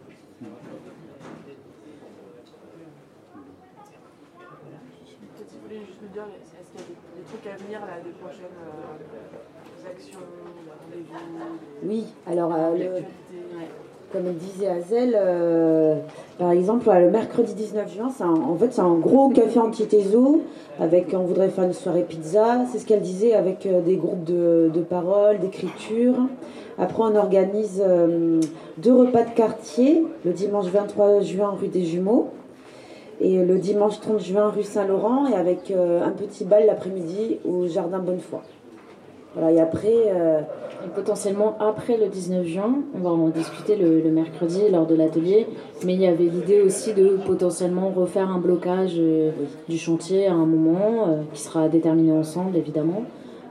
Speaker 7: Peut-être vous voulez juste me dire, est-ce qu'il y a des trucs à venir, là, des prochaines actions, rendez-vous?
Speaker 2: Oui, alors, comme elle disait Azel, par exemple, le mercredi 19 juin, c'est un gros café anti-TESO, on voudrait faire une soirée pizza, c'est ce qu'elle disait, avec des groupes de parole, d'écriture. Après, on organise 2 repas de quartier, le dimanche 23 juin rue des Jumeaux, et le dimanche 30 juin rue Saint-Laurent, et avec un petit bal l'après-midi au jardin Bonnefoy. Voilà, et après...
Speaker 1: Et potentiellement après le 19 juin, on va en discuter le mercredi lors de l'atelier, mais il y avait l'idée aussi de potentiellement refaire un blocage du chantier à un moment, qui sera déterminé ensemble évidemment.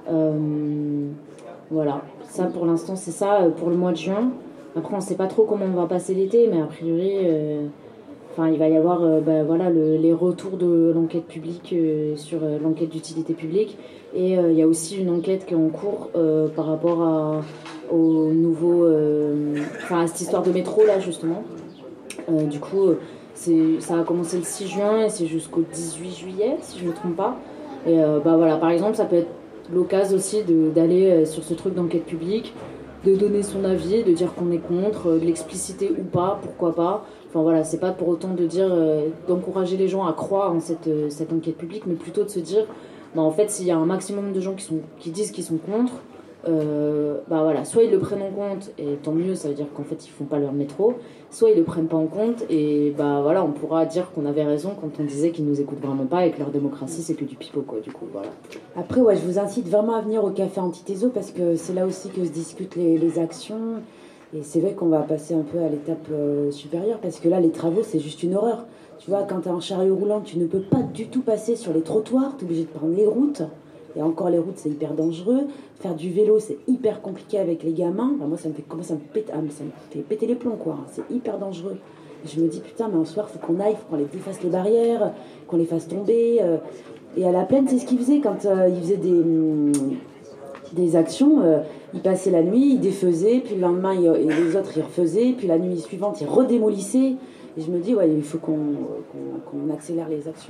Speaker 1: Voilà, ça pour l'instant c'est ça pour le mois de juin. Après on ne sait pas trop comment on va passer l'été, mais a priori il va y avoir les retours de l'enquête publique sur l'enquête d'utilité publique. Et il y a aussi une enquête qui est en cours par rapport au nouveau... à cette histoire de métro, là, justement. Du coup, ça a commencé le 6 juin et c'est jusqu'au 18 juillet, si je ne me trompe pas. Et par exemple, ça peut être l'occasion aussi d'aller sur ce truc d'enquête publique, de donner son avis, de dire qu'on est contre, de l'expliciter ou pas, pourquoi pas. Enfin voilà, c'est pas pour autant de dire d'encourager les gens à croire en cette enquête publique, mais plutôt de se dire... en fait, s'il y a un maximum de gens qui disent qu'ils sont contre, soit ils le prennent en compte, et tant mieux, ça veut dire qu'en fait, ils font pas leur métro, soit ils le prennent pas en compte, et on pourra dire qu'on avait raison quand on disait qu'ils nous écoutent vraiment pas et que leur démocratie, c'est que du pipeau, quoi, du coup, voilà.
Speaker 2: Après, ouais, je vous incite vraiment à venir au café anti-TESO, parce que c'est là aussi que se discutent les actions, et c'est vrai qu'on va passer un peu à l'étape supérieure, parce que là, les travaux, c'est juste une horreur. Tu vois, quand tu es en chariot roulant, tu ne peux pas du tout passer sur les trottoirs, tu es obligé de prendre les routes. Et encore, les routes, c'est hyper dangereux. Faire du vélo, c'est hyper compliqué avec les gamins. Enfin, moi, ça me fait péter les plombs, quoi. C'est hyper dangereux. Et je me dis, putain, mais un soir, faut qu'on aille, faut qu'on les défasse les barrières, qu'on les fasse tomber. Et à la plaine, c'est ce qu'ils faisaient quand ils faisaient des actions. Ils passaient la nuit, ils défaisaient, puis le lendemain, les autres, ils refaisaient, puis la nuit suivante, ils redémolissaient. Et je me dis, ouais, il faut qu'on accélère les actions.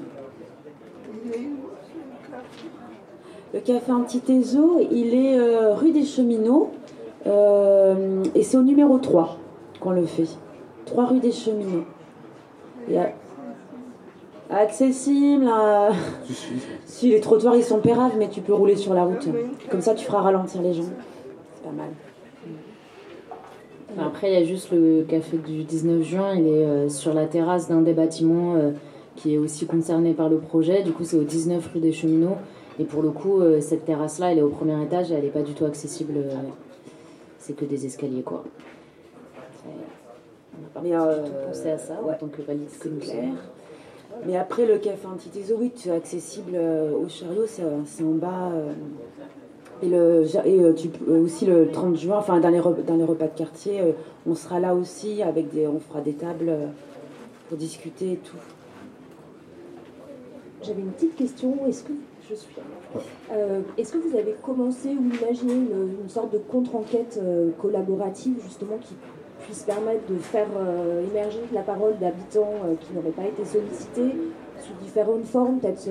Speaker 2: Le café anti-TESO, il est rue des Cheminots, et c'est au numéro 3 qu'on le fait. 3 rue des Cheminots. Accessible. Si les trottoirs, ils sont péraves, mais tu peux rouler sur la route. Comme ça, tu feras ralentir les gens. C'est pas mal.
Speaker 1: Après, il y a juste le café du 19 juin, il est sur la terrasse d'un des bâtiments qui est aussi concerné par le projet. Du coup, c'est au 19 rue des Cheminots. Et pour le coup, cette terrasse-là, elle est au premier étage et elle n'est pas du tout accessible. C'est que des escaliers, quoi. On n'a pas du tout pensé à ça en tant que valide que nous sommes.
Speaker 2: Mais après, le café Antithèse, oui, c'est accessible au Chariot, c'est en bas. Tu peux aussi le 30 juin, enfin dans les repas de quartier, on sera là aussi on fera des tables pour discuter et tout.
Speaker 8: J'avais une petite question. Est-ce que vous avez commencé ou imaginé une sorte de contre-enquête collaborative justement qui puisse permettre de faire émerger la parole d'habitants qui n'auraient pas été sollicités sous différentes formes, peut-être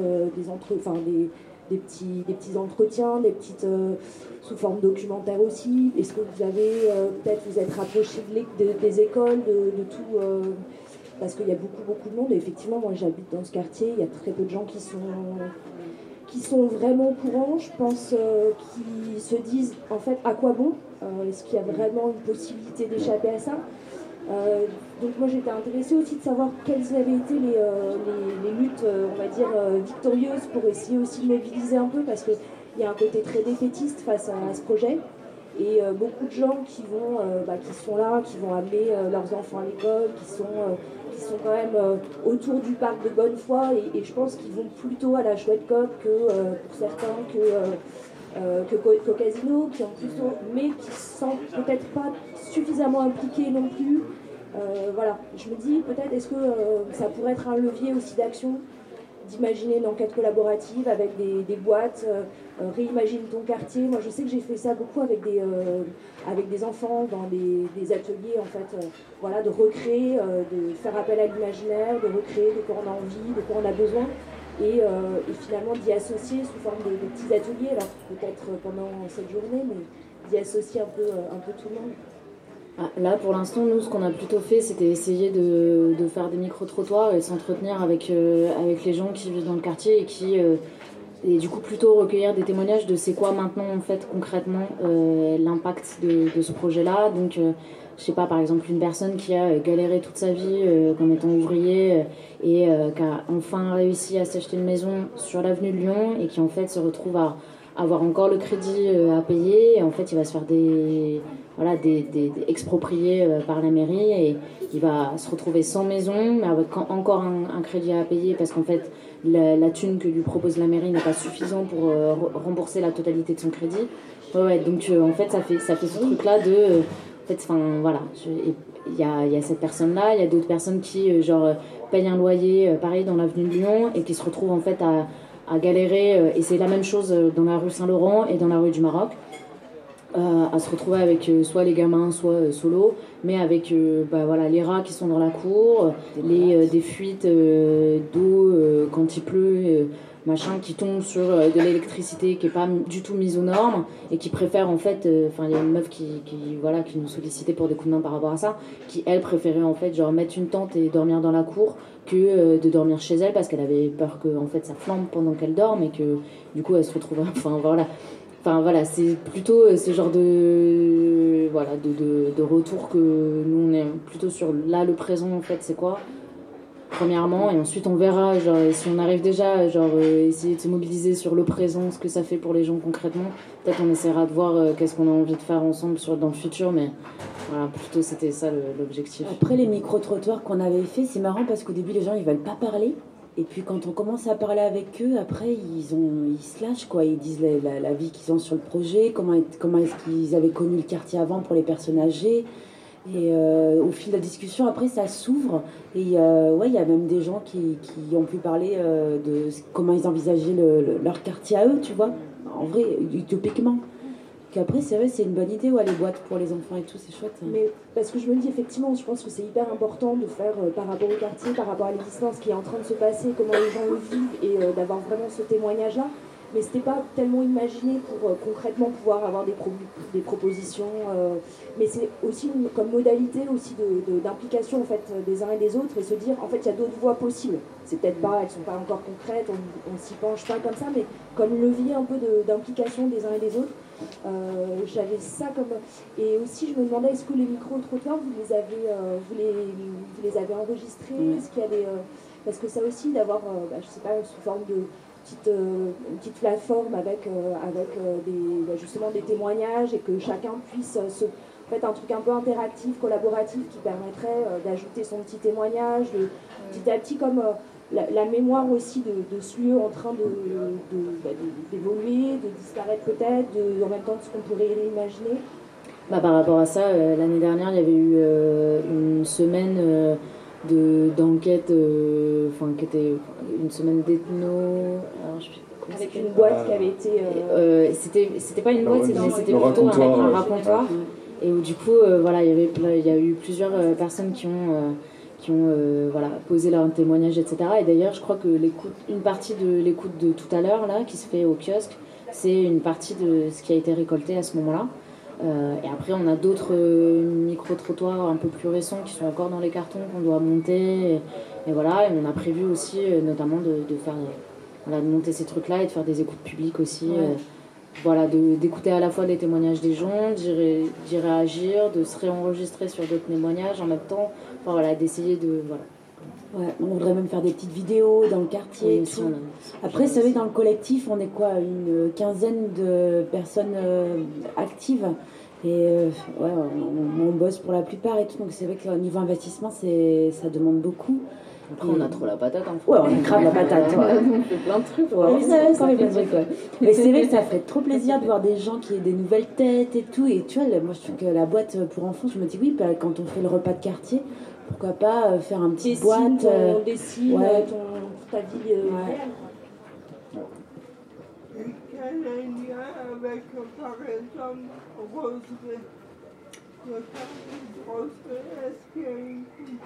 Speaker 8: des petits entretiens, sous forme documentaire aussi. Est-ce que vous avez peut-être vous êtes rapproché des écoles, de tout parce qu'il y a beaucoup de monde et effectivement moi j'habite dans ce quartier, il y a très peu de gens qui sont vraiment au courant, je pense, qui se disent en fait à quoi bon, est-ce qu'il y a vraiment une possibilité d'échapper à ça. Donc moi j'étais intéressée aussi de savoir quelles avaient été les luttes, on va dire, victorieuses pour essayer aussi de mobiliser un peu, parce qu'il y a un côté très défaitiste face à ce projet. Et beaucoup de gens qui sont là, qui vont amener leurs enfants à l'école, qui sont quand même autour du parc de Bonnefoy, et je pense qu'ils vont plutôt à la Chouette Coq que pour certains qu'au casino, mais qui sont peut-être pas suffisamment impliqués non plus. Voilà, je me dis peut-être est-ce que ça pourrait être un levier aussi d'action, d'imaginer une enquête collaborative avec des boîtes, réimagine ton quartier. Moi je sais que j'ai fait ça beaucoup avec des enfants dans des ateliers en fait, voilà, de recréer, de faire appel à l'imaginaire, de recréer de quoi on a envie, de quoi on a besoin, et finalement d'y associer sous forme de petits ateliers, alors peut-être pendant cette journée, mais d'y associer un peu tout le monde.
Speaker 1: Là, pour l'instant, nous, ce qu'on a plutôt fait, c'était essayer de faire des micro-trottoirs et de s'entretenir avec les gens qui vivent dans le quartier et du coup plutôt recueillir des témoignages de c'est quoi maintenant, en fait, concrètement, l'impact de ce projet-là. Donc, je sais pas, par exemple, une personne qui a galéré toute sa vie en étant ouvrier et qui a enfin réussi à s'acheter une maison sur l'avenue de Lyon et qui, en fait, se retrouve à avoir encore le crédit à payer. Et en fait, il va se faire exproprié par la mairie et il va se retrouver sans maison, mais avec encore un crédit à payer parce qu'en fait, la thune que lui propose la mairie n'est pas suffisante pour rembourser la totalité de son crédit. Donc en fait, ça fait ce truc-là de... il y a cette personne-là, il y a d'autres personnes qui payent un loyer pareil dans l'avenue de Lyon et qui se retrouvent en fait à galérer, et c'est la même chose dans la rue Saint-Laurent et dans la rue du Maroc, à se retrouver avec soit les gamins, soit solo, mais avec les rats qui sont dans la cour, des fuites d'eau quand il pleut, qui tombent sur de l'électricité qui n'est pas du tout mise aux normes et qui préfèrent en fait, il y a une meuf qui nous sollicitait pour des coups de main par rapport à ça, qui elle préférait en fait mettre une tente et dormir dans la cour que de dormir chez elle parce qu'elle avait peur que en fait ça flambe pendant qu'elle dorme et que du coup elle se retrouve c'est plutôt ce genre de retour que nous on est plutôt sur là le présent en fait, c'est quoi premièrement, et ensuite on verra si on arrive déjà essayer de se mobiliser sur le présent, ce que ça fait pour les gens concrètement. Peut-être on essaiera de voir qu'est-ce qu'on a envie de faire ensemble dans le futur, mais voilà, plutôt c'était ça l'objectif.
Speaker 2: Après les micro-trottoirs qu'on avait fait, c'est marrant parce qu'au début les gens ils veulent pas parler, et puis quand on commence à parler avec eux, après ils se lâchent quoi, ils disent la vie qu'ils ont sur le projet, comment est-ce qu'ils avaient connu le quartier avant pour les personnes âgées. Et au fil de la discussion, après, ça s'ouvre. Et il y a même des gens qui ont pu parler de comment ils envisageaient leur quartier à eux, tu vois. En vrai, utopiquement. Qu'après, c'est vrai, c'est une bonne idée, les boîtes pour les enfants et tout, c'est chouette. Hein.
Speaker 8: Mais parce que je me dis, effectivement, je pense que c'est hyper important de faire par rapport au quartier, par rapport à l'existence qui est en train de se passer, comment les gens le vivent, et d'avoir vraiment ce témoignage-là. mais c'était pas tellement imaginé pour concrètement pouvoir avoir des propositions. Mais c'est aussi comme modalité aussi d'implication en fait des uns et des autres et se dire en fait il y a d'autres voies possibles. C'est peut-être pas, elles sont pas encore concrètes, on s'y penche pas comme ça, mais comme levier un peu d'implication des uns et des autres. J'avais ça comme et aussi je me demandais est-ce que les micro-trottoirs vous les avez enregistrés, est-ce qu'il y a des parce que ça aussi d'avoir je sais pas sous forme de une petite plateforme avec justement des témoignages et que chacun puisse en fait un truc un peu interactif, collaboratif qui permettrait d'ajouter son petit témoignage, petit à petit comme la mémoire aussi de ce lieu en train d'évoluer, de disparaître peut-être, en même temps de ce qu'on pourrait imaginer.
Speaker 1: Par rapport à ça, l'année dernière, il y avait eu une semaine d'enquête, qui était une semaine d'ethno.
Speaker 8: Avec une boîte qui avait été.
Speaker 1: C'était pas une boîte, mais c'était plutôt un racontoire. Et où du coup, il y a eu plusieurs personnes qui ont posé leur témoignage, etc. Et d'ailleurs, je crois que une partie de l'écoute de tout à l'heure, là, qui se fait au kiosque, c'est une partie de ce qui a été récolté à ce moment-là. Et après, on a d'autres micro-trottoirs un peu plus récents qui sont encore dans les cartons qu'on doit monter. Et voilà, et on a prévu aussi, notamment, de faire, de monter ces trucs-là et de faire des écoutes publiques aussi. D'écouter à la fois les témoignages des gens, d'y réagir, de se réenregistrer sur d'autres témoignages en même temps. D'essayer de.
Speaker 2: Ouais, on voudrait même faire des petites vidéos dans le quartier.
Speaker 1: Oui,
Speaker 2: Après, vous savez, dans le collectif, on est quoi, une quinzaine de personnes actives. Et on bosse pour la plupart et tout. Donc c'est vrai qu'au niveau investissement, ça demande beaucoup.
Speaker 1: Après, on a trop la patate.
Speaker 2: Ouais, on crame la patate.
Speaker 1: On fait plein de trucs.
Speaker 2: Mais c'est vrai que ça ferait trop plaisir de voir des gens qui aient des nouvelles têtes et tout. Et tu vois, moi, je trouve que la boîte pour enfants, je me dis oui, quand on fait le repas de quartier, pourquoi pas faire un petit boîte.
Speaker 8: On dessine ta vie réelle.
Speaker 9: Quel est le lien avec, par exemple, Roseraie? Est-ce qu'il y a une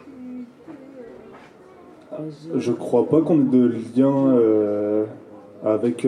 Speaker 9: continuité?
Speaker 3: Je crois pas qu'on ait de lien avec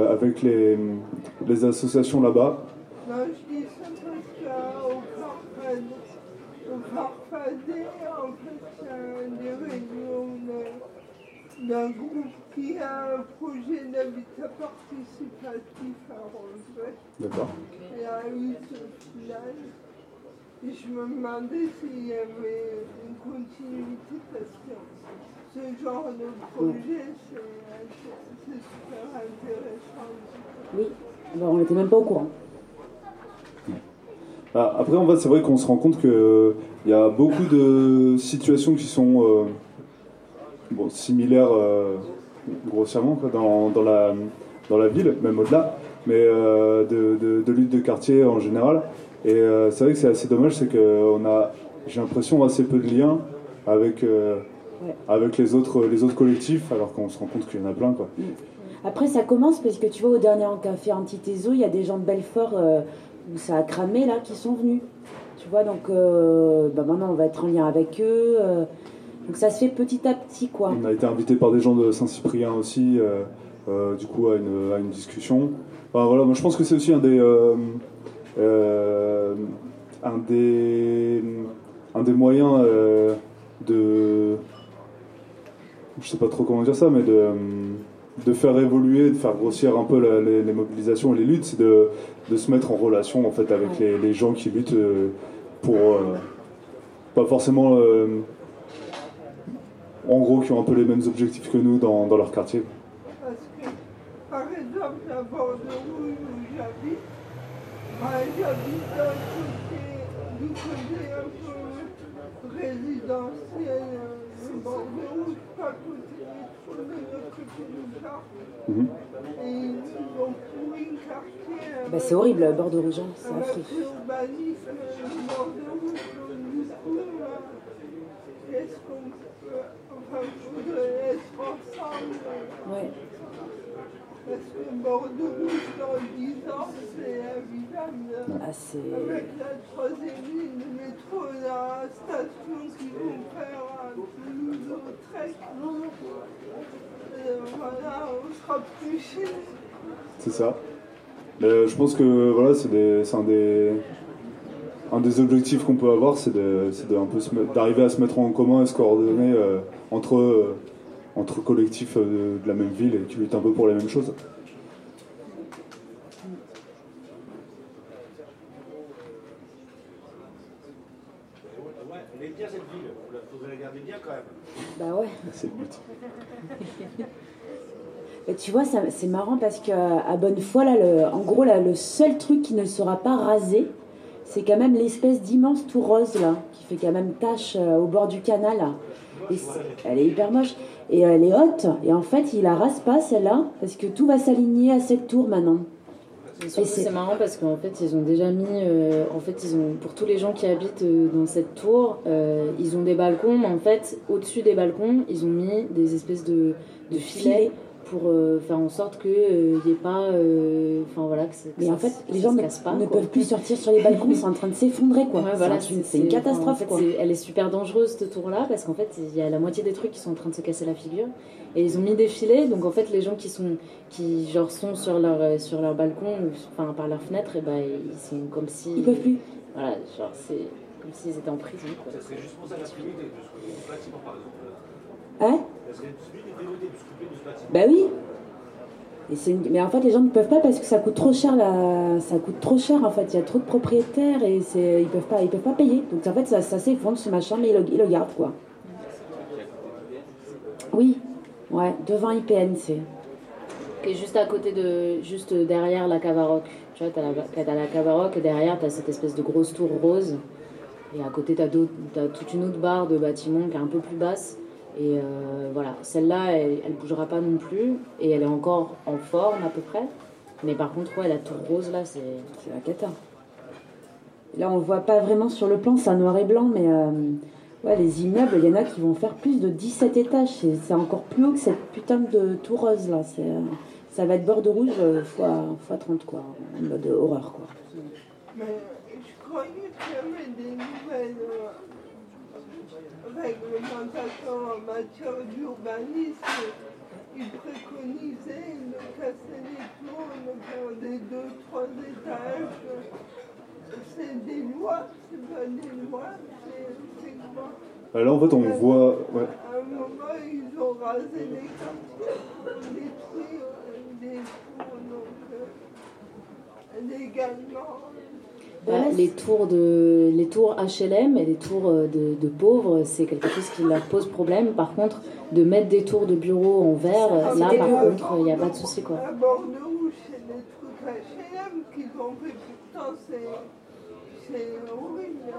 Speaker 3: les associations là-bas.
Speaker 9: Non, je dis ça parce qu'au Farfadé, en fait, c'est des réunions d'un groupe qui a un projet d'habitat participatif à Roseraie.
Speaker 3: D'accord.
Speaker 9: Et à eu ce final. Et je me demandais s'il y avait une continuité parce que ce genre de projet, c'est super intéressant.
Speaker 2: Oui, on n'était même pas au courant.
Speaker 3: Après, en fait, c'est vrai qu'on se rend compte qu'il y a beaucoup de situations qui sont similaires grossièrement dans la ville, même au-delà, mais de lutte de quartier en général. Et c'est vrai que c'est assez dommage, c'est qu'on a, j'ai l'impression, assez peu de liens avec les autres collectifs, alors qu'on se rend compte qu'il y en a plein, quoi.
Speaker 2: Après, ça commence parce que tu vois, au dernier café Antithéso, il y a des gens de Belfort où ça a cramé là qui sont venus. Tu vois, donc maintenant on va être en lien avec eux. Donc ça se fait petit à petit, quoi.
Speaker 3: On a été invité par des gens de Saint-Cyprien aussi, du coup, à une discussion. Enfin, voilà, moi je pense que c'est aussi un des moyens de, je sais pas trop comment dire ça, mais de faire évoluer, de faire grossir un peu les mobilisations et les luttes, c'est de se mettre en relation en fait avec les gens qui luttent pour pas forcément en gros qui ont un peu les mêmes objectifs que nous dans leur quartier.
Speaker 9: Parce que par exemple à Bordeaux où j'habite, j'habite du côté un peu résidentiel de Bordeaux, pas côté métro, de l'autre côté du parc. Et ils ont pourri le quartier.
Speaker 2: C'est horrible, Bordeaux-Rouge, c'est affreux.
Speaker 9: L'urbanisme Bordeaux-Rouge, du coup, est-ce qu'on peut, je voudrais être ensemble.
Speaker 2: Ouais.
Speaker 9: Parce que Bordeaux-Rouge dans 10 ans, c'est invivable. Avec la troisième ligne de métro, la station qu'ils vont faire à Toulouse-Lautrec. Voilà, on sera plus chez nous.
Speaker 3: C'est ça. Mais je pense que voilà, c'est un des objectifs qu'on peut avoir, c'est d'arriver à se mettre en commun et se coordonner entre collectifs de la même ville et qui luttent un peu pour les mêmes choses.
Speaker 10: Elle est bien cette ville, il faudrait la garder bien quand même.
Speaker 2: Bah ouais.
Speaker 3: C'est le but.
Speaker 2: Et tu vois, c'est marrant parce qu'à Bonnefoy, là, en gros, là, le seul truc qui ne sera pas rasé, c'est quand même l'espèce d'immense tour rose là, qui fait quand même tache au bord du canal. Là. Et elle est hyper moche. Et elle est haute. Et en fait, il la rase pas celle-là, parce que tout va s'aligner à cette tour maintenant.
Speaker 1: C'est marrant parce qu'en fait, ils ont déjà mis. Pour tous les gens qui habitent dans cette tour, ils ont des balcons, mais en fait, au-dessus des balcons, ils ont mis des espèces de filets pour faire en sorte qu'il n'y ait pas.
Speaker 2: Mais en fait, les gens ne peuvent plus sortir sur les balcons, c'est en train de s'effondrer, quoi.
Speaker 1: Ouais, voilà,
Speaker 2: c'est une catastrophe,
Speaker 1: en fait,
Speaker 2: quoi.
Speaker 1: Elle est super dangereuse, cette tour-là, parce qu'en fait, il y a la moitié des trucs qui sont en train de se casser la figure. Et ils ont mis des filets, donc en fait, les gens qui sont sur leur balcon, enfin par leur fenêtre, et ben, ils sont comme si.
Speaker 2: Ils peuvent plus.
Speaker 1: Voilà, genre, c'est comme s'ils étaient en prison, quoi.
Speaker 10: Ça serait juste pour ça la priorité du bâtiment, par exemple.
Speaker 2: Hein?
Speaker 10: Ça serait celui des priorités de se couper de ce bâtiment.
Speaker 2: Bah oui. Mais en fait, les gens ne peuvent pas parce que ça coûte trop cher. Ça coûte trop cher, en fait. Il y a trop de propriétaires et ils peuvent pas payer. Donc en fait, ça s'effondre ce machin, mais ils le gardent, quoi. Oui. Ouais, devant IPNC.
Speaker 1: Qui est juste à côté juste derrière la Cavaroc. Tu vois, t'as la Cavaroc et derrière t'as cette espèce de grosse tour rose. Et à côté t'as toute une autre barre de bâtiments qui est un peu plus basse. Et voilà, celle-là, elle bougera pas non plus. Et elle est encore en forme à peu près. Mais par contre, ouais, la tour rose là, c'est
Speaker 2: la cata. Là, on le voit pas vraiment sur le plan, c'est un noir et blanc, mais ouais, les immeubles, il y en a qui vont faire plus de 17 étages. C'est encore plus haut que cette putain de tour rose là. Ça va être bord de rouge fois 30, quoi. En mode horreur, quoi.
Speaker 9: Mais je croyais qu'il y avait des nouvelles réglementations en matière d'urbanisme. Ils préconisaient de casser les tours, de faire des 2-3 étages. C'est des lois, c'est pas des lois, c'est quoi?
Speaker 3: Là, en fait, on voit. Ouais.
Speaker 9: À un moment, ils ont rasé les quartiers, détruit des tours, donc légalement.
Speaker 1: Les tours HLM et les tours de pauvres, c'est quelque chose qui leur pose problème. Par contre, de mettre des tours de bureaux en verre, là, par contre, il n'y a pas de souci, quoi.
Speaker 9: À Bordeaux, c'est des trucs HLM qu'ils ont fait, pourtant, c'est horrible.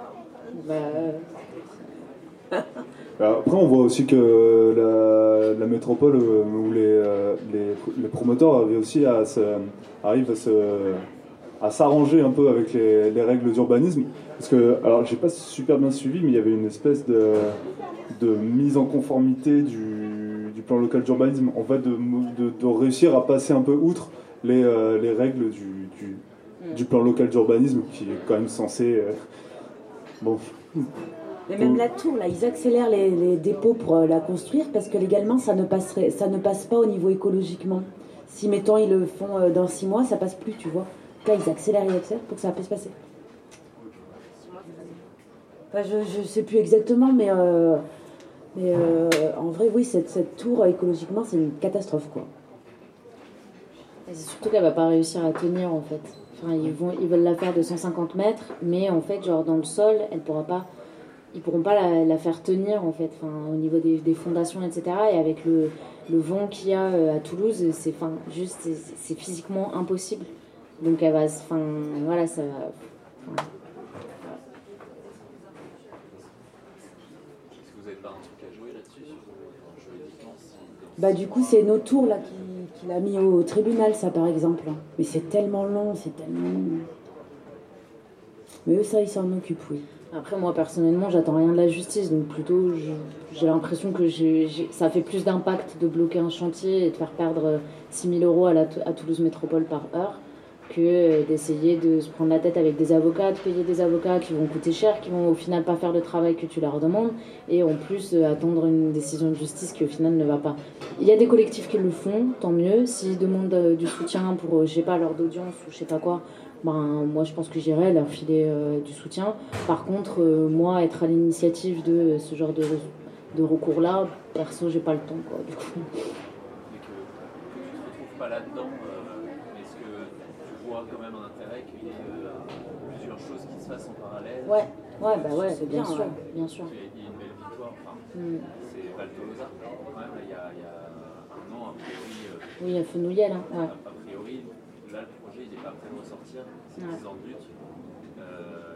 Speaker 3: Après, on voit aussi que la métropole où les promoteurs avaient aussi arrivent à s'arranger un peu avec les règles d'urbanisme. Parce que, alors, j'ai pas super bien suivi, mais il y avait une espèce de mise en conformité du plan local d'urbanisme. En fait, de réussir à passer un peu outre les règles du plan local d'urbanisme, qui est quand même censé. Bon.
Speaker 2: Mais même la tour, là, ils accélèrent les dépôts pour la construire parce que légalement, ça ne passe pas au niveau écologiquement. Si, mettons, ils le font dans 6 mois, ça passe plus, tu vois. Là, ils accélèrent pour que ça puisse passer. Enfin, je sais plus exactement, mais en vrai, oui, cette tour, écologiquement, c'est une catastrophe, quoi.
Speaker 1: Et c'est surtout qu'elle va pas réussir à tenir, en fait. Enfin, ils veulent la faire de 150 mètres, mais en fait, genre dans le sol, ils pourront pas la faire tenir, en fait, enfin, au niveau des fondations, etc. Et avec le vent qu'il y a à Toulouse, c'est physiquement impossible. Donc elle va, enfin, voilà, ça va. Enfin,
Speaker 5: Est-ce que vous n'avez pas un truc à jouer là-dessus juridiquement
Speaker 2: Bah du coup, c'est nos tours là qu'il a mis au tribunal, ça par exemple. Mais c'est tellement long. Mais eux, ça, ils s'en occupent, oui.
Speaker 1: Après, moi, personnellement, j'attends rien de la justice. Donc, plutôt, j'ai l'impression que ça fait plus d'impact de bloquer un chantier et de faire perdre 6 000 € à Toulouse Métropole par heure que d'essayer de se prendre la tête avec des avocats, de payer des avocats qui vont coûter cher, qui vont au final pas faire le travail que tu leur demandes, et en plus attendre une décision de justice qui au final ne va pas. Il y a des collectifs qui le font, tant mieux. S'ils demandent du soutien pour, je sais pas, l'heure d'audience ou je sais pas quoi, ben, moi je pense que j'irai leur filer du soutien. Par contre, moi, être à l'initiative de ce genre de recours-là, perso, j'ai pas le temps, quoi, du coup.
Speaker 11: Mais que tu te retrouves pas là-dedans, est-ce que tu vois quand même un intérêt qu'il y ait plusieurs choses qui se fassent en parallèle?
Speaker 1: Ouais, c'est bien sûr, bien sûr.
Speaker 11: Il y a une belle victoire, c'est Val Tolosa, quand même, il y a un an, a priori.
Speaker 1: Oui, à Fenouillel, hein, ouais.
Speaker 11: A priori, là, le projet, il n'est pas prêt de ressortir, c'est 10 ans de but.